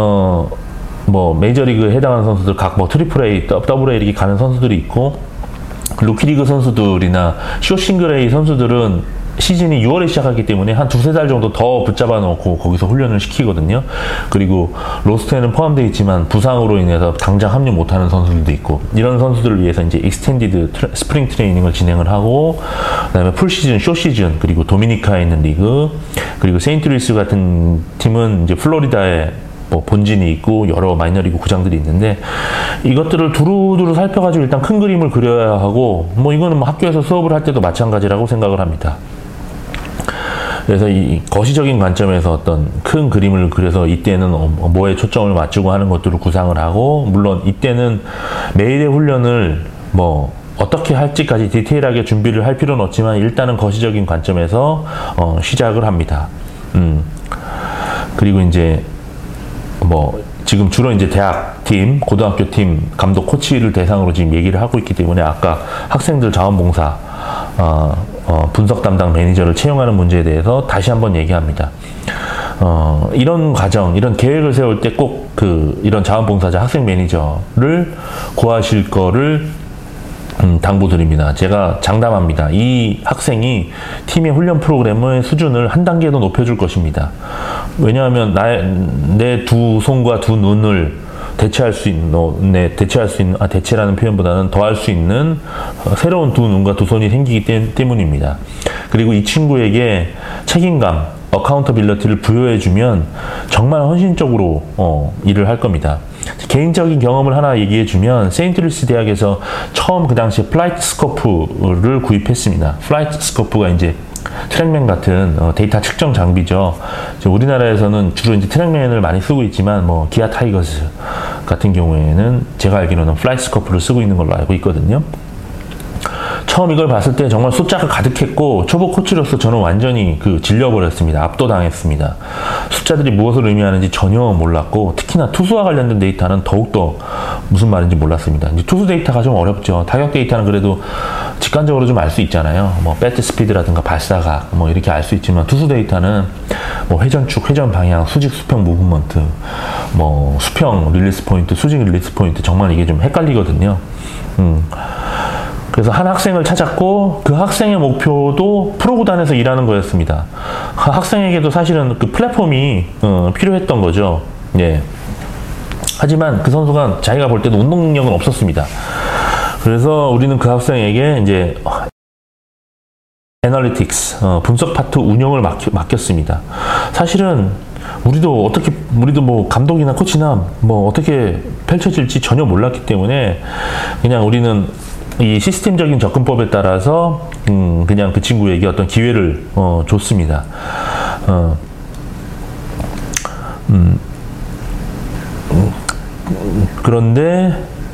메이저리그에 해당하는 선수들 각 트리플 A, 더블 A 이렇게 가는 선수들이 있고, 루키리그 선수들이나 쇼싱글 A 선수들은 시즌이 6월에 시작하기 때문에 한 두세 달 정도 더 붙잡아 놓고 거기서 훈련을 시키거든요. 그리고 로스터에는 포함되어 있지만 부상으로 인해서 당장 합류 못하는 선수들도 있고, 이런 선수들을 위해서 이제 익스텐디드 스프링 트레이닝을 진행을 하고, 그다음에 풀 시즌, 쇼 시즌, 그리고 도미니카에 있는 리그, 그리고 세인트루이스 같은 팀은 이제 플로리다에 본진이 있고 여러 마이너리그 구장들이 있는데, 이것들을 두루두루 살펴가지고 일단 큰 그림을 그려야 하고, 이거는 학교에서 수업을 할 때도 마찬가지라고 생각을 합니다. 그래서 이 거시적인 관점에서 어떤 큰 그림을 그려서 이때는 뭐에 초점을 맞추고 하는 것들을 구상을 하고, 물론 이때는 매일의 훈련을 뭐 어떻게 할지까지 디테일하게 준비를 할 필요는 없지만 일단은 거시적인 관점에서 시작을 합니다. 그리고 이제 뭐 지금 주로 이제 대학 팀, 고등학교 팀, 감독, 코치를 대상으로 지금 얘기를 하고 있기 때문에 아까 학생들 자원봉사 분석 담당 매니저를 채용하는 문제에 대해서 다시 한번 얘기합니다. 이런 과정, 이런 계획을 세울 때 꼭 이런 자원봉사자 학생 매니저를 구하실 거를 당부드립니다. 제가 장담합니다. 이 학생이 팀의 훈련 프로그램의 수준을 한 단계 더 높여줄 것입니다. 왜냐하면 내 두 손과 두 눈을 대체할 수 있는, 대체라는 표현보다는 더할 수 있는 새로운 두 눈과 두 손이 생기기 때문입니다. 그리고 이 친구에게 책임감, 어카운터빌리티를 부여해주면 정말 헌신적으로 일을 할 겁니다. 개인적인 경험을 하나 얘기해주면 세인트루이스 대학에서 처음 그 당시에 플라이트 스코프를 구입했습니다. 플라이트 스코프가 이제 트랙맨 같은 데이터 측정 장비죠. 우리나라에서는 주로 이제 트랙맨을 많이 쓰고 있지만 뭐 기아 타이거즈 같은 경우에는 제가 알기로는 플라이트 스코프를 쓰고 있는 걸로 알고 있거든요. 처음 이걸 봤을 때 정말 숫자가 가득했고 초보 코치로서 저는 완전히 질려버렸습니다. 압도당했습니다. 숫자들이 무엇을 의미하는지 전혀 몰랐고 특히나 투수와 관련된 데이터는 더욱더 무슨 말인지 몰랐습니다. 이제 투수 데이터가 좀 어렵죠. 타격 데이터는 그래도 직관적으로 좀 알 수 있잖아요. 뭐 배트 스피드라든가 발사각 뭐 이렇게 알 수 있지만 투수 데이터는 뭐 회전축, 회전 방향, 수직 수평 무브먼트, 뭐 수평 릴리스 포인트, 수직 릴리스 포인트 정말 이게 좀 헷갈리거든요. 그래서 한 학생을 찾았고 그 학생의 목표도 프로구단에서 일하는 거였습니다. 학생에게도 사실은 그 플랫폼이 필요했던 거죠. 예. 하지만 그 선수가 자기가 볼 때도 운동 능력은 없었습니다. 그래서 우리는 그 학생에게 이제 애널리틱스, 분석 파트 운영을 맡겼습니다. 사실은 우리도 뭐 감독이나 코치나 뭐 어떻게 펼쳐질지 전혀 몰랐기 때문에 그냥 우리는 이 시스템적인 접근법에 따라서 그냥 그 친구에게 어떤 기회를 줬습니다. 그런데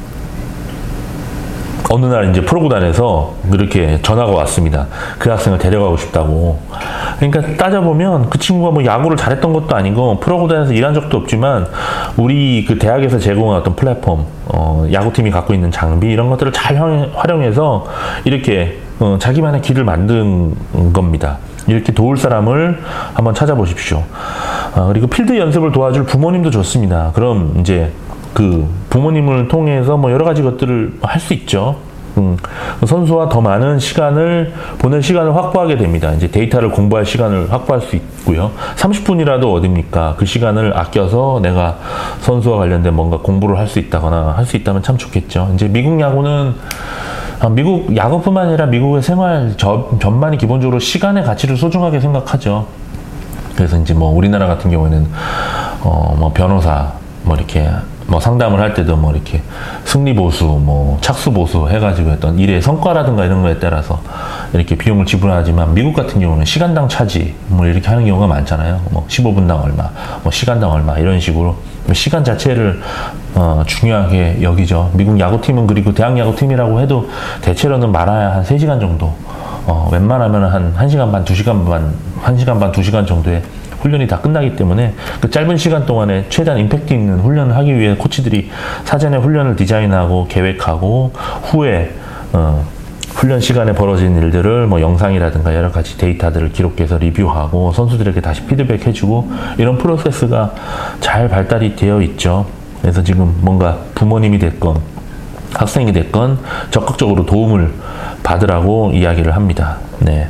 어느 날 이제 프로구단에서 그렇게 전화가 왔습니다. 그 학생을 데려가고 싶다고. 그러니까 따져보면 그 친구가 뭐 야구를 잘했던 것도 아니고 프로구단에서 일한 적도 없지만 우리 그 대학에서 제공한 어떤 플랫폼, 야구팀이 갖고 있는 장비 이런 것들을 잘 활용해서 이렇게 자기만의 길을 만든 겁니다. 이렇게 도울 사람을 한번 찾아보십시오. 그리고 필드 연습을 도와줄 부모님도 좋습니다. 그럼 이제 그 부모님을 통해서 뭐 여러 가지 것들을 할 수 있죠. 선수와 더 많은 시간을 보낼 시간을 확보하게 됩니다. 이제 데이터를 공부할 시간을 확보할 수 있고요. 30분이라도 어딥니까? 그 시간을 아껴서 내가 선수와 관련된 뭔가 공부를 할 수 있다거나 할 수 있다면 참 좋겠죠. 이제 미국 야구는 미국 야구뿐만 아니라 미국의 생활 전반이 기본적으로 시간의 가치를 소중하게 생각하죠. 그래서 이제 뭐 우리나라 같은 경우에는 뭐 변호사 뭐 이렇게 뭐 상담을 할 때도 뭐 이렇게 승리 보수, 뭐 착수 보수 해가지고 했던 일의 성과라든가 이런 거에 따라서 이렇게 비용을 지불하지만 미국 같은 경우는 시간당 차지 뭐 이렇게 하는 경우가 많잖아요. 뭐 15분당 얼마, 뭐 시간당 얼마 이런 식으로 시간 자체를 중요하게 여기죠. 미국 야구팀은 그리고 대학 야구팀이라고 해도 대체로는 많아야 한 3시간 정도, 웬만하면 한 1시간 반, 2시간 반, 1시간 반, 2시간 정도의 훈련이 다 끝나기 때문에 그 짧은 시간 동안에 최대한 임팩트 있는 훈련을 하기 위해 코치들이 사전에 훈련을 디자인하고 계획하고 후에 훈련 시간에 벌어진 일들을 뭐 영상이라든가 여러 가지 데이터들을 기록해서 리뷰하고 선수들에게 다시 피드백해주고 이런 프로세스가 잘 발달이 되어 있죠. 그래서 지금 뭔가 부모님이 됐건 학생이 됐건 적극적으로 도움을 받으라고 이야기를 합니다. 네.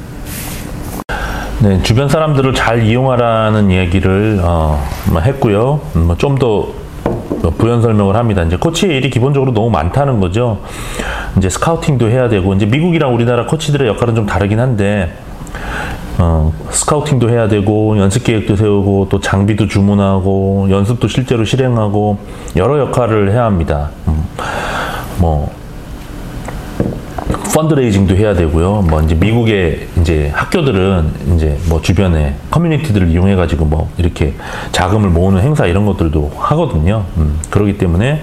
네, 주변 사람들을 잘 이용하라는 얘기를 했고요. 좀 더 부연 설명을 합니다. 이제 코치의 일이 기본적으로 너무 많다는 거죠. 이제 스카우팅도 해야 되고, 이제 미국이랑 우리나라 코치들의 역할은 좀 다르긴 한데, 스카우팅도 해야 되고, 연습 계획도 세우고, 또 장비도 주문하고, 연습도 실제로 실행하고, 여러 역할을 해야 합니다. 펀드레이징도 해야 되고요. 뭐 이제 미국의 이제 학교들은 이제 뭐 주변에 커뮤니티들을 이용해 가지고 뭐 이렇게 자금을 모으는 행사 이런 것들도 하거든요. 그렇기 때문에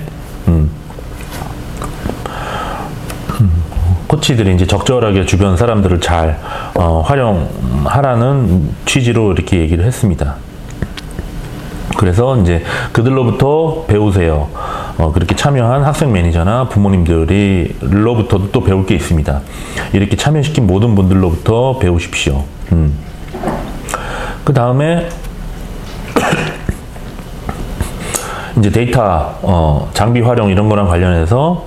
코치들이 이제 적절하게 주변 사람들을 잘 활용하라는 취지로 이렇게 얘기를 했습니다. 그래서 이제 그들로부터 배우세요. 그렇게 참여한 학생 매니저나 부모님들로부터도 또 배울 게 있습니다. 이렇게 참여시킨 모든 분들로부터 배우십시오. 그 이제 데이터 장비 활용 이런 거랑 관련해서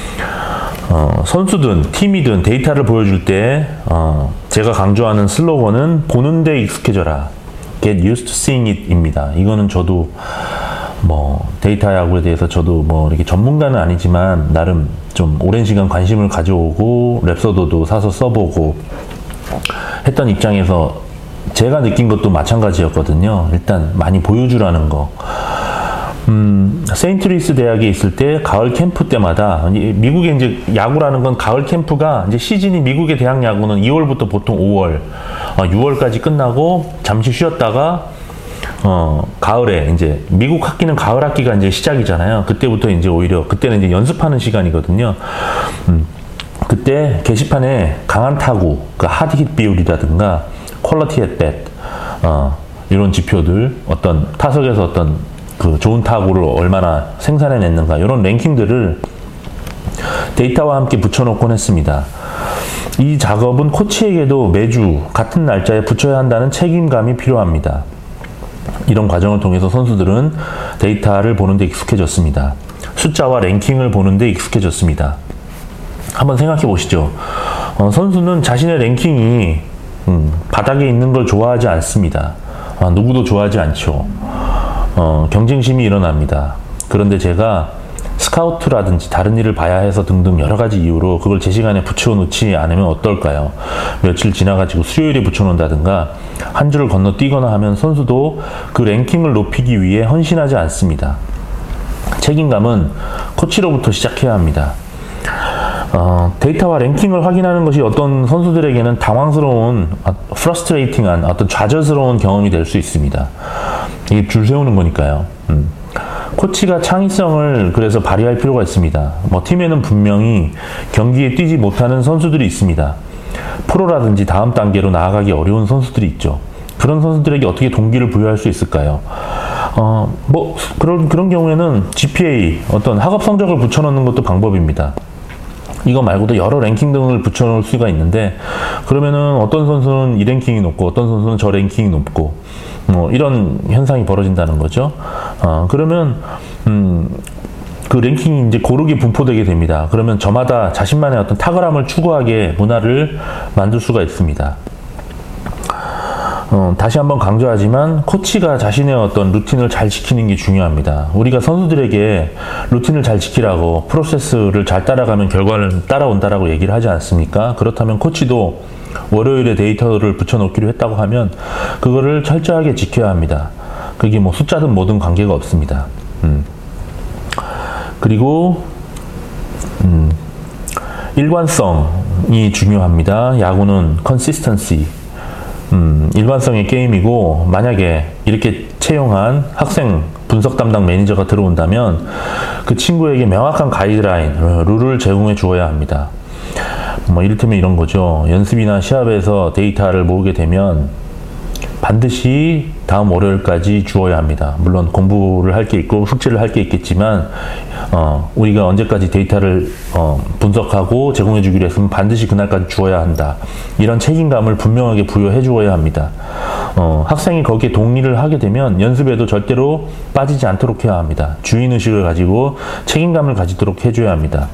선수든 팀이든 데이터를 보여줄 때 제가 강조하는 슬로건은 보는 데 익숙해져라. Get used to seeing it 입니다. 이거는 저도 뭐 데이터 야구에 대해서 저도 뭐 이렇게 전문가는 아니지만 나름 좀 오랜 시간 관심을 가져오고 랩서더도 사서 써보고 했던 입장에서 제가 느낀 것도 마찬가지였거든요. 일단 많이 보여주라는 거. 세인트루이스 대학에 있을 때 가을 캠프 때마다 미국의 이제 야구라는 건 가을 캠프가 이제 시즌이 미국의 대학 야구는 2월부터 보통 5월, 6월까지 끝나고 잠시 쉬었다가 가을에 이제 미국 학기는 가을 학기가 이제 시작이잖아요. 그때부터 이제 오히려 그때는 이제 연습하는 시간이거든요. 그때 게시판에 강한 타구, 그 하드힛 비율이라든가 퀄리티 앳 뱃, 이런 지표들, 어떤 타석에서 어떤 그 좋은 타구를 얼마나 생산해냈는가 이런 랭킹들을 데이터와 함께 붙여놓곤 했습니다. 이 작업은 코치에게도 매주 같은 날짜에 붙여야 한다는 책임감이 필요합니다. 이런 과정을 통해서 선수들은 데이터를 보는 데 익숙해졌습니다. 숫자와 랭킹을 보는 데 익숙해졌습니다. 한번 생각해 보시죠. 선수는 자신의 랭킹이 바닥에 있는 걸 좋아하지 않습니다. 누구도 좋아하지 않죠. 경쟁심이 일어납니다. 그런데 제가 스카우트라든지 다른 일을 봐야 해서 등등 여러 가지 이유로 그걸 제 시간에 붙여놓지 않으면 어떨까요? 며칠 지나가지고 수요일에 붙여놓는다든가 한 줄을 건너뛰거나 하면 선수도 그 랭킹을 높이기 위해 헌신하지 않습니다. 책임감은 코치로부터 시작해야 합니다. 데이터와 랭킹을 확인하는 것이 어떤 선수들에게는 당황스러운, 프러스트레이팅한 어떤 좌절스러운 경험이 될 수 있습니다. 이게 줄 세우는 거니까요. 코치가 창의성을 그래서 발휘할 필요가 있습니다. 뭐 팀에는 분명히 경기에 뛰지 못하는 선수들이 있습니다. 프로라든지 다음 단계로 나아가기 어려운 선수들이 있죠. 그런 선수들에게 어떻게 동기를 부여할 수 있을까요? 뭐 그런 경우에는 GPA, 어떤 학업 성적을 붙여넣는 것도 방법입니다. 이거 말고도 여러 랭킹 등을 붙여놓을 수가 있는데, 그러면은 어떤 선수는 이 랭킹이 높고 어떤 선수는 저 랭킹이 높고 이런 현상이 벌어진다는 거죠. 그러면 그 랭킹이 이제 고르게 분포되게 됩니다. 그러면 저마다 자신만의 어떤 탁월함을 추구하게 문화를 만들 수가 있습니다. 다시 한번 강조하지만 코치가 자신의 어떤 루틴을 잘 지키는 게 중요합니다. 우리가 선수들에게 루틴을 잘 지키라고, 프로세스를 잘 따라가면 결과는 따라온다라고 얘기를 하지 않습니까? 그렇다면 코치도 월요일에 데이터를 붙여놓기로 했다고 하면 그거를 철저하게 지켜야 합니다. 그게 뭐 숫자든 뭐든 관계가 없습니다. 그리고 일관성이 중요합니다. 야구는 consistency, 일관성의 게임이고, 만약에 이렇게 채용한 학생 분석 담당 매니저가 들어온다면 그 친구에게 명확한 가이드라인, 룰을 제공해 주어야 합니다. 뭐 이를테면 이런 거죠. 연습이나 시합에서 데이터를 모으게 되면 반드시 다음 월요일까지 주어야 합니다. 물론 공부를 할 게 있고 숙제를 할 게 있겠지만 우리가 언제까지 데이터를 분석하고 제공해 주기로 했으면 반드시 그날까지 주어야 한다. 이런 책임감을 분명하게 부여해 주어야 합니다. 학생이 거기에 동의를 하게 되면 연습에도 절대로 빠지지 않도록 해야 합니다. 주인의식을 가지고 책임감을 가지도록 해줘야 합니다.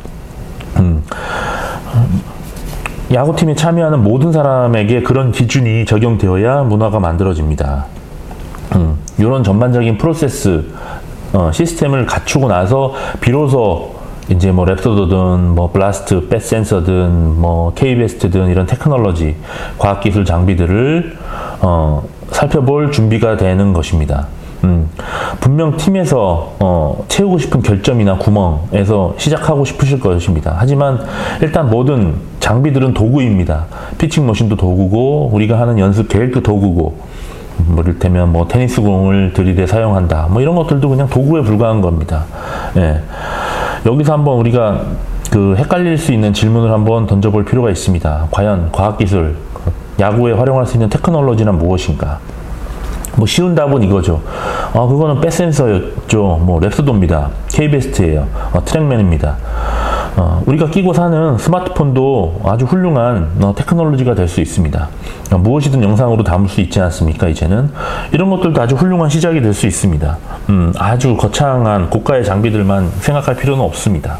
야구팀에 참여하는 모든 사람에게 그런 기준이 적용되어야 문화가 만들어집니다. 이런 전반적인 프로세스, 시스템을 갖추고 나서 비로소 이제 뭐 랩서더든 뭐 블라스트, 뱃 센서든 뭐 K-베스트든 이런 테크놀로지, 과학기술 장비들을 살펴볼 준비가 되는 것입니다. 분명 팀에서 채우고 싶은 결점이나 구멍에서 시작하고 싶으실 것입니다. 하지만 일단 모든 장비들은 도구입니다. 피칭 머신도 도구고 우리가 하는 연습 계획도 도구고 뭐 이를테면 뭐 테니스공을 들이대 사용한다 뭐 이런 것들도 그냥 도구에 불과한 겁니다. 예. 여기서 한번 우리가 그 헷갈릴 수 있는 질문을 한번 던져볼 필요가 있습니다. 과연 과학기술, 야구에 활용할 수 있는 테크놀로지는 무엇인가? 뭐 쉬운 답은 이거죠. 그거는 뱃센서였죠. 뭐 랩소도입니다. K-베스트예요. 트랙맨입니다. 우리가 끼고 사는 스마트폰도 아주 훌륭한 테크놀로지가 될 수 있습니다. 무엇이든 영상으로 담을 수 있지 않습니까? 이제는 이런 것들도 아주 훌륭한 시작이 될 수 있습니다. 아주 거창한 고가의 장비들만 생각할 필요는 없습니다.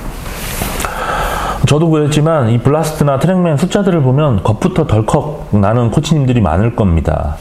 저도 그랬지만 이 블라스트나 트랙맨 숫자들을 보면 겁부터 덜컥 나는 코치님들이 많을 겁니다.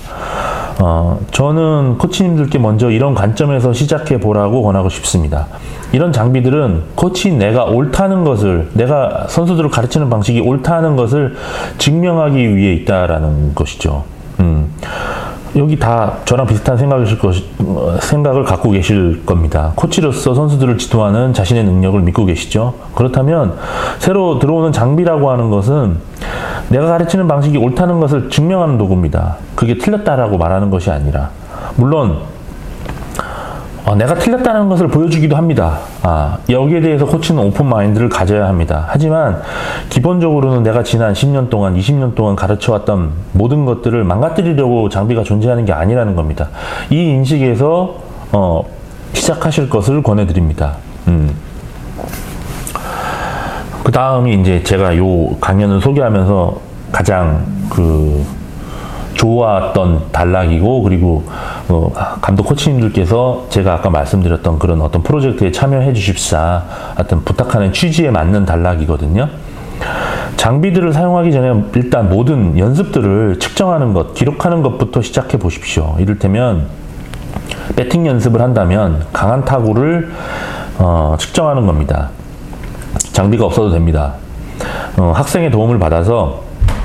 저는 코치님들께 먼저 이런 관점에서 시작해 보라고 권하고 싶습니다. 이런 장비들은 코치인 내가 옳다는 것을, 내가 선수들을 가르치는 방식이 옳다는 것을 증명하기 위해 있다라는 것이죠. 여기 다 저랑 비슷한 생각을 갖고 계실 겁니다. 코치로서 선수들을 지도하는 자신의 능력을 믿고 계시죠. 그렇다면 새로 들어오는 장비라고 하는 것은 내가 가르치는 방식이 옳다는 것을 증명하는 도구입니다. 그게 틀렸다라고 말하는 것이 아니라, 물론 내가 틀렸다는 것을 보여주기도 합니다. 여기에 대해서 코치는 오픈 마인드를 가져야 합니다. 하지만 기본적으로는 내가 지난 10년 동안, 20년 동안 가르쳐왔던 모든 것들을 망가뜨리려고 장비가 존재하는 게 아니라는 겁니다. 이 인식에서 시작하실 것을 권해드립니다. 그 다음이 이제 제가 요 강연을 소개하면서 가장 좋았던 단락이고, 그리고 감독 코치님들께서 제가 아까 말씀드렸던 그런 어떤 프로젝트에 참여해 주십사 하여튼 부탁하는 취지에 맞는 단락이거든요. 장비들을 사용하기 전에 일단 모든 연습들을 측정하는 것, 기록하는 것부터 시작해 보십시오. 이를테면 배팅 연습을 한다면 강한 타구를 측정하는 겁니다. 장비가 없어도 됩니다. 학생의 도움을 받아서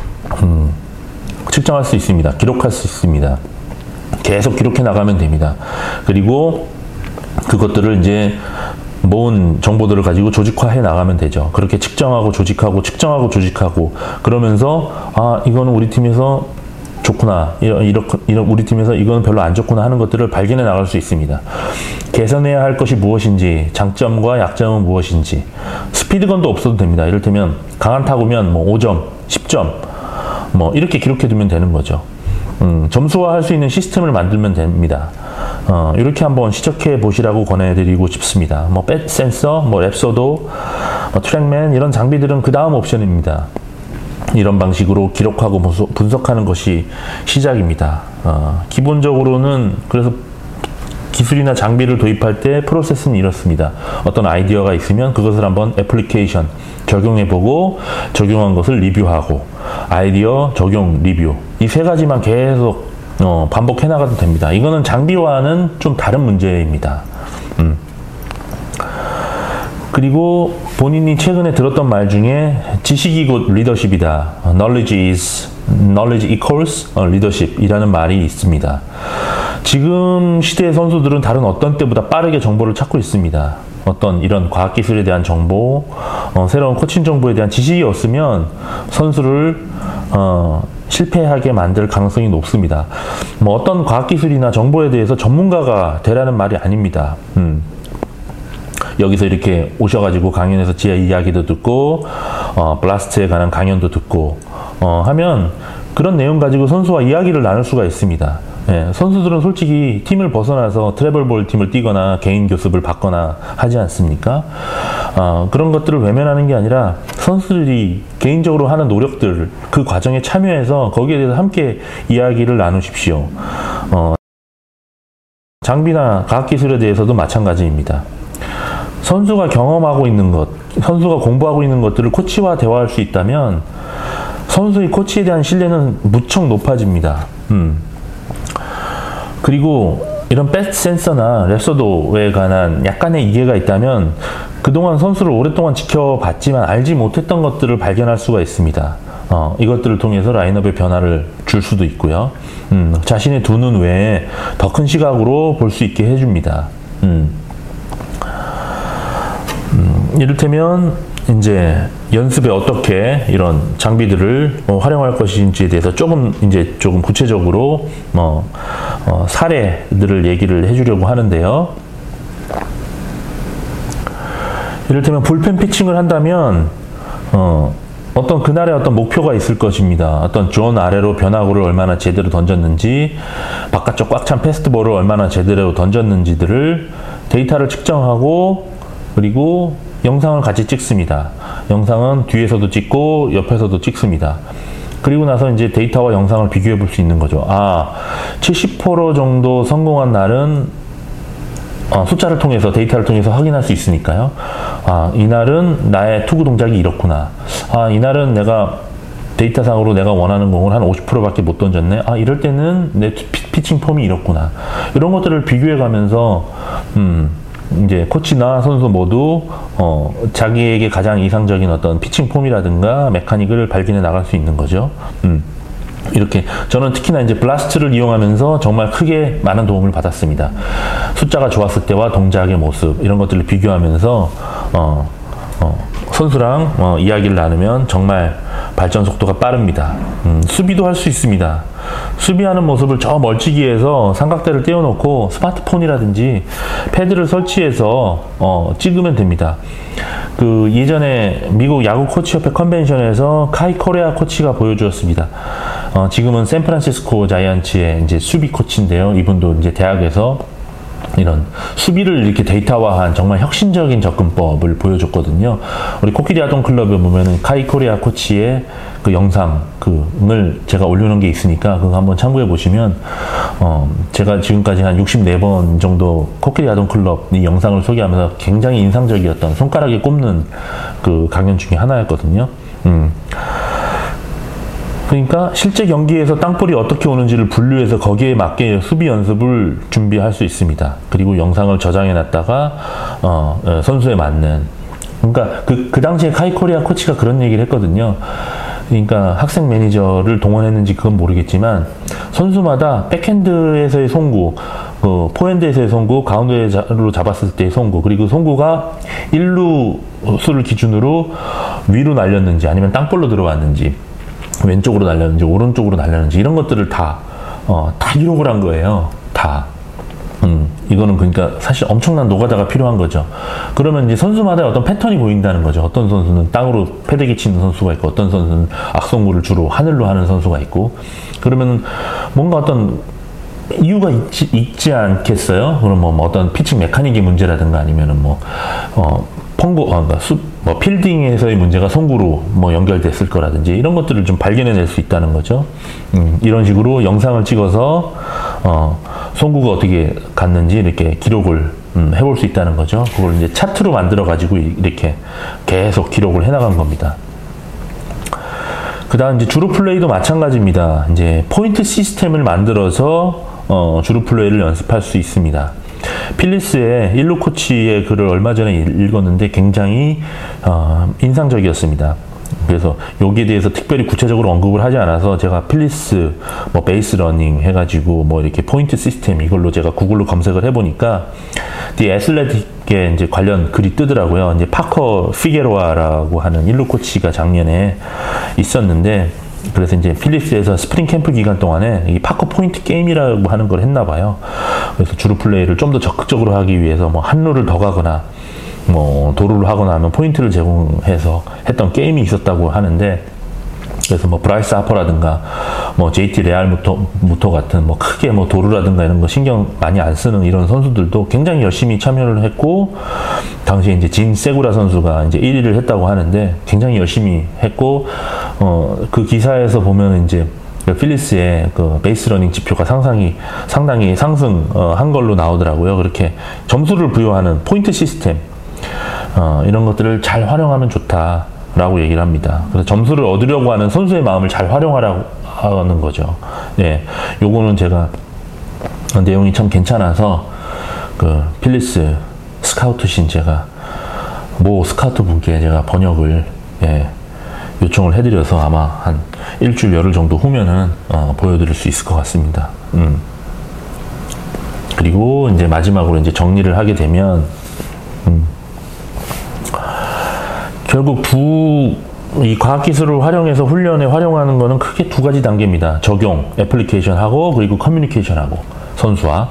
측정할 수 있습니다. 기록할 수 있습니다. 계속 기록해 나가면 됩니다. 그리고 그것들을 이제 모은 정보들을 가지고 조직화해 나가면 되죠. 그렇게 측정하고 조직하고 측정하고 조직하고 그러면서 이거는 우리 팀에서 좋구나, 우리 팀에서 이거는 별로 안 좋구나 하는 것들을 발견해 나갈 수 있습니다. 개선해야 할 것이 무엇인지, 장점과 약점은 무엇인지, 스피드건도 없어도 됩니다. 이를테면 강한 타구면 뭐 5점, 10점 뭐 이렇게 기록해 두면 되는 거죠. 점수화할 수 있는 시스템을 만들면 됩니다. 이렇게 한번 시작해 보시라고 권해드리고 싶습니다. 뭐 뱃 센서, 뭐 랩소도, 트랙맨 이런 장비들은 그 다음 옵션입니다. 이런 방식으로 기록하고 분석하는 것이 시작입니다. 기본적으로는 그래서 기술이나 장비를 도입할 때 프로세스는 이렇습니다. 어떤 아이디어가 있으면 그것을 한번 애플리케이션 적용해보고 적용한 것을 리뷰하고 아이디어 적용 리뷰 이 세 가지만 계속 반복해 나가도 됩니다. 이거는 장비와는 좀 다른 문제입니다. 그리고 본인이 최근에 들었던 말 중에 지식이 곧 리더십이다. Knowledge equals leadership 이라는 말이 있습니다. 지금 시대의 선수들은 다른 어떤 때보다 빠르게 정보를 찾고 있습니다. 어떤 이런 과학기술에 대한 정보, 새로운 코칭 정보에 대한 지식이 없으면 선수를 실패하게 만들 가능성이 높습니다. 뭐 어떤 과학기술이나 정보에 대해서 전문가가 되라는 말이 아닙니다. 여기서 이렇게 오셔가지고 강연에서 제 이야기도 듣고 블라스트에 관한 강연도 듣고 하면 그런 내용 가지고 선수와 이야기를 나눌 수가 있습니다. 예, 선수들은 솔직히 팀을 벗어나서 트래블볼 팀을 뛰거나 개인 교습을 받거나 하지 않습니까? 그런 것들을 외면하는 게 아니라 선수들이 개인적으로 하는 노력들, 그 과정에 참여해서 거기에 대해서 함께 이야기를 나누십시오. 장비나 과학기술에 대해서도 마찬가지입니다. 선수가 경험하고 있는 것, 선수가 공부하고 있는 것들을 코치와 대화할 수 있다면 선수의 코치에 대한 신뢰는 무척 높아집니다. 그리고 이런 뱃 센서나 랩소도에 관한 약간의 이해가 있다면 그동안 선수를 오랫동안 지켜봤지만 알지 못했던 것들을 발견할 수가 있습니다. 이것들을 통해서 라인업의 변화를 줄 수도 있고요. 자신의 두 눈 외에 더 큰 시각으로 볼 수 있게 해줍니다. 이를테면 이제 연습에 어떻게 이런 장비들을 활용할 것인지에 대해서 조금 구체적으로 사례들을 얘기를 해주려고 하는데요. 이를테면 불펜 피칭을 한다면 어떤 그날의 어떤 목표가 있을 것입니다. 어떤 존 아래로 변화구를 얼마나 제대로 던졌는지, 바깥쪽 꽉 찬 패스트볼을 얼마나 제대로 던졌는지들을 데이터를 측정하고, 그리고 영상을 같이 찍습니다. 영상은 뒤에서도 찍고 옆에서도 찍습니다. 그리고 나서 이제 데이터와 영상을 비교해 볼 수 있는 거죠. 70% 정도 성공한 날은 숫자를 통해서, 데이터를 통해서 확인할 수 있으니까요. 이날은 나의 투구 동작이 이렇구나. 이날은 내가 데이터상으로 내가 원하는 공을 한 50%밖에 못 던졌네. 이럴 때는 내 피칭 폼이 이렇구나. 이런 것들을 비교해 가면서 이제 코치나 선수 모두 자기에게 가장 이상적인 어떤 피칭 폼이라든가 메카닉을 발견해 나갈 수 있는 거죠. 이렇게 저는 특히나 이제 블라스트를 이용하면서 정말 크게 많은 도움을 받았습니다. 숫자가 좋았을 때와 동작의 모습, 이런 것들을 비교하면서 선수랑 이야기를 나누면 정말 발전 속도가 빠릅니다. 수비도 할 수 있습니다. 수비하는 모습을 저 멀찍이에서 삼각대를 떼어놓고 스마트폰이라든지 패드를 설치해서 찍으면 됩니다. 그 예전에 미국 야구 코치협회 컨벤션에서 카이 코레아 코치가 보여주었습니다. 지금은 샌프란시스코 자이언츠의 이제 수비 코치인데요. 이분도 이제 대학에서 이런 수비를 이렇게 데이터화한 정말 혁신적인 접근법을 보여줬거든요. 우리 코끼리 아동 클럽에 보면은 카이 코레아 코치의 그 영상을 제가 올려놓은 게 있으니까 그거 한번 참고해 보시면 제가 지금까지 한 64번 정도 코끼리 아동 클럽 이 영상을 소개하면서 굉장히 인상적이었던, 손가락에 꼽는 그 강연 중에 하나였거든요. 그러니까 실제 경기에서 땅볼이 어떻게 오는지를 분류해서 거기에 맞게 수비 연습을 준비할 수 있습니다. 그리고 영상을 저장해 놨다가 선수에 맞는, 그러니까 그 당시에 카이 코리아 코치가 그런 얘기를 했거든요. 그러니까 학생 매니저를 동원했는지 그건 모르겠지만 선수마다 백핸드에서의 송구, 포핸드에서의 송구, 가운데로 잡았을 때의 송구, 그리고 송구가 1루수를 기준으로 위로 날렸는지 아니면 땅볼로 들어왔는지, 왼쪽으로 날렸는지 오른쪽으로 날렸는지, 이런 것들을 다 기록을 한 거예요. 다. 이거는 그러니까 사실 엄청난 노가다가 필요한 거죠. 그러면 이제 선수마다 어떤 패턴이 보인다는 거죠. 어떤 선수는 땅으로 패대기 치는 선수가 있고, 어떤 선수는 악송구를 주로 하늘로 하는 선수가 있고, 그러면 뭔가 어떤 이유가 있지 않겠어요? 그럼 뭐 어떤 피칭 메카닉의 문제라든가 아니면은 필딩에서의 문제가 송구로 연결됐을 거라든지, 이런 것들을 좀 발견해낼 수 있다는 거죠. 이런 식으로 영상을 찍어서 송구가 어떻게 갔는지 이렇게 기록을 해볼 수 있다는 거죠. 그걸 이제 차트로 만들어 가지고 이렇게 계속 기록을 해나간 겁니다. 그 다음 이제 주루 플레이도 마찬가지입니다. 이제 포인트 시스템을 만들어서 주루 플레이를 연습할 수 있습니다. 필리스의 일루 코치의 글을 얼마 전에 읽었는데 굉장히 인상적이었습니다. 그래서 여기에 대해서 특별히 구체적으로 언급을 하지 않아서 제가 필리스 베이스 러닝 해가지고 이렇게 포인트 시스템, 이걸로 제가 구글로 검색을 해보니까 The Athletic에 이제 관련 글이 뜨더라고요. 이제 파커 피게로아라고 하는 일루 코치가 작년에 있었는데, 그래서 이제 필리스에서 스프링 캠프 기간 동안에 이 파커 포인트 게임이라고 하는 걸 했나 봐요. 그래서 주루 플레이를 좀 더 적극적으로 하기 위해서 한 루를 더 가거나 도루를 하거나 하면 포인트를 제공해서 했던 게임이 있었다고 하는데, 그래서 브라이스 하퍼라든가 JT 레알무토 같은 크게 도루라든가 이런 거 신경 많이 안 쓰는 이런 선수들도 굉장히 열심히 참여를 했고, 당시에 이제 진 세구라 선수가 이제 1위를 했다고 하는데 굉장히 열심히 했고, 그 기사에서 보면 이제 필리스의 그 베이스 러닝 지표가 상당히 상승한 걸로 나오더라고요. 그렇게 점수를 부여하는 포인트 시스템, 이런 것들을 잘 활용하면 좋다라고 얘기를 합니다. 그래서 점수를 얻으려고 하는 선수의 마음을 잘 활용하라고 하는 거죠. 네, 요거는 제가 내용이 참 괜찮아서 그 필리스 스카우트신 제가 스카우트 분께 제가 번역을 요청을 해드려서 아마 한 일주일 열흘 정도 후면은 보여드릴 수 있을 것 같습니다. 그리고 이제 마지막으로 이제 정리를 하게 되면 결국 이 과학기술을 활용해서 훈련에 활용하는 거는 크게 두 가지 단계입니다. 적용, 애플리케이션하고 그리고 커뮤니케이션하고 선수와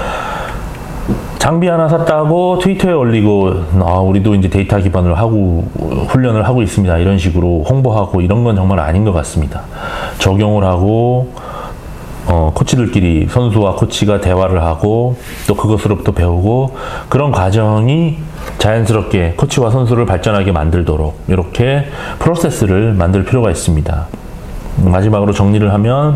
장비 하나 샀다고 트위터에 올리고 우리도 이제 데이터 기반으로 하고 훈련을 하고 있습니다. 이런 식으로 홍보하고 이런 건 정말 아닌 것 같습니다. 적용을 하고 코치들끼리 선수와 코치가 대화를 하고 또 그것으로부터 배우고 그런 과정이 자연스럽게 코치와 선수를 발전하게 만들도록 이렇게 프로세스를 만들 필요가 있습니다. 마지막으로 정리를 하면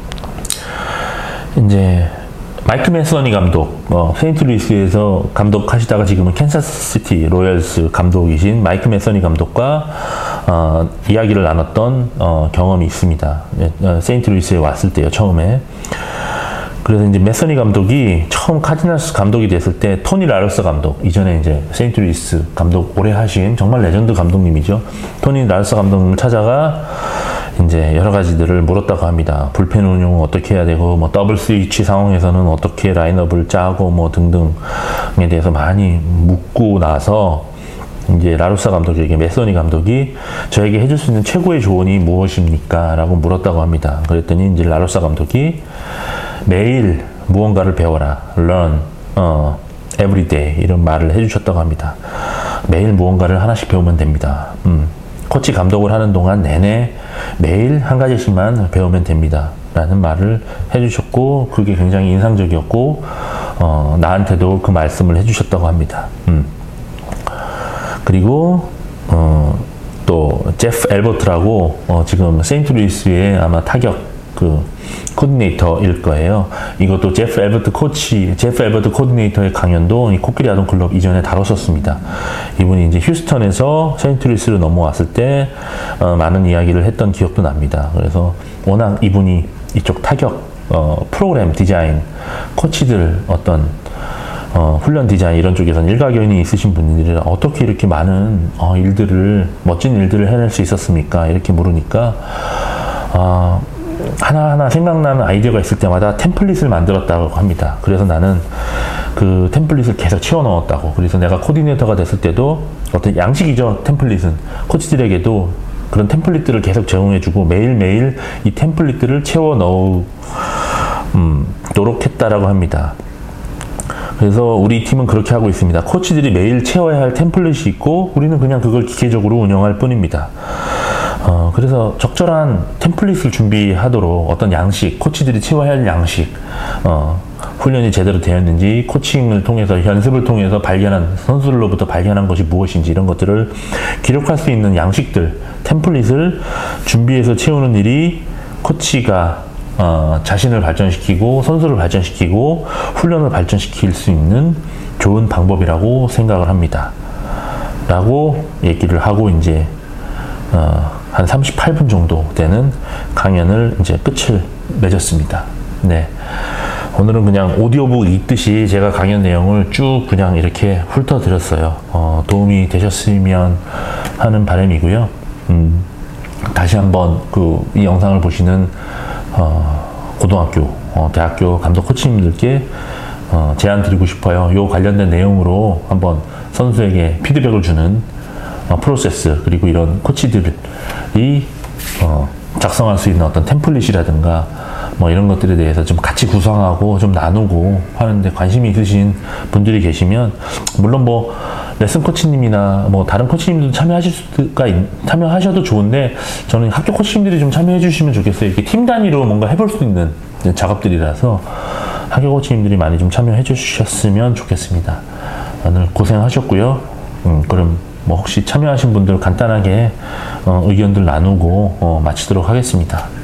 이제 마이크 메서니 감독, 세인트루이스에서 감독하시다가 지금은 캔사스시티 로열스 감독이신 마이크 메서니 감독과 이야기를 나눴던 경험이 있습니다. 세인트루이스에 왔을 때요, 처음에. 그래서 이제 메서니 감독이 처음 카디널스 감독이 됐을 때 토니 라로사 감독, 이전에 이제 세인트루이스 감독 오래 하신 정말 레전드 감독님이죠. 토니 라로사 감독님을 찾아가 이제 여러 가지들을 물었다고 합니다. 불펜 운용은 어떻게 해야 되고, 뭐 더블 스위치 상황에서는 어떻게 라인업을 짜고, 뭐 등등에 대해서 많이 묻고 나서 이제 라로사 감독에게 메서니 감독이 저에게 해줄 수 있는 최고의 조언이 무엇입니까? 라고 물었다고 합니다. 그랬더니 이제 라로사 감독이 매일 무언가를 배워라. learn, every day 이런 말을 해주셨다고 합니다. 매일 무언가를 하나씩 배우면 됩니다. 코치 감독을 하는 동안 내내 매일 한 가지씩만 배우면 됩니다. 라는 말을 해주셨고 그게 굉장히 인상적이었고 나한테도 그 말씀을 해주셨다고 합니다. 그리고 또 제프 엘버트라고 지금 세인트루이스의 아마 타격 코디네이터일 거예요. 이것도 제프 엘버트 코디네이터의 강연도 이 코끼리 아동 클럽 이전에 다뤘었습니다. 이분이 이제 휴스턴에서 세인트루이스로 넘어왔을 때 많은 이야기를 했던 기억도 납니다. 그래서 워낙 이분이 이쪽 타격 프로그램 디자인 코치들 어떤 훈련 디자인 이런 쪽에서는 일가견이 있으신 분들이 어떻게 이렇게 많은 멋진 일들을 해낼 수 있었습니까? 이렇게 물으니까 하나하나 생각나는 아이디어가 있을 때마다 템플릿을 만들었다고 합니다. 그래서 나는 그 템플릿을 계속 채워 넣었다고. 그래서 내가 코디네이터가 됐을 때도 어떤 양식이죠. 템플릿은 코치들에게도 그런 템플릿들을 계속 제공해주고 매일매일 이 템플릿들을 채워 넣도록 했다라고 합니다. 그래서 우리 팀은 그렇게 하고 있습니다. 코치들이 매일 채워야 할 템플릿이 있고 우리는 그냥 그걸 기계적으로 운영할 뿐입니다. 그래서 적절한 템플릿을 준비하도록 어떤 양식, 코치들이 채워야 할 양식, 훈련이 제대로 되었는지, 코칭을 통해서, 연습을 통해서 선수들로부터 발견한 것이 무엇인지 이런 것들을 기록할 수 있는 양식들, 템플릿을 준비해서 채우는 일이 코치가 자신을 발전시키고 선수를 발전시키고 훈련을 발전시킬 수 있는 좋은 방법이라고 생각을 합니다. 라고 얘기를 하고 이제 한 38분 정도 되는 강연을 이제 끝을 맺었습니다. 네. 오늘은 그냥 오디오북 읽듯이 제가 강연 내용을 쭉 그냥 이렇게 훑어드렸어요. 도움이 되셨으면 하는 바람이고요. 다시 한번 이 영상을 보시는 고등학교, 대학교 감독 코치님들께 제안 드리고 싶어요. 요 관련된 내용으로 한번 선수에게 피드백을 주는 프로세스, 그리고 이런 코치들이 작성할 수 있는 어떤 템플릿이라든가 뭐 이런 것들에 대해서 좀 같이 구상하고 좀 나누고 하는데 관심이 있으신 분들이 계시면, 물론 뭐 레슨 코치님이나 뭐 다른 코치님들도 참여하셔도 좋은데 저는 학교 코치님들이 좀 참여해 주시면 좋겠어요. 이렇게 팀 단위로 뭔가 해볼 수 있는 작업들이라서 학교 코치님들이 많이 좀 참여해 주셨으면 좋겠습니다. 오늘 고생하셨고요. 그럼 뭐 혹시 참여하신 분들 간단하게 의견들 나누고 마치도록 하겠습니다.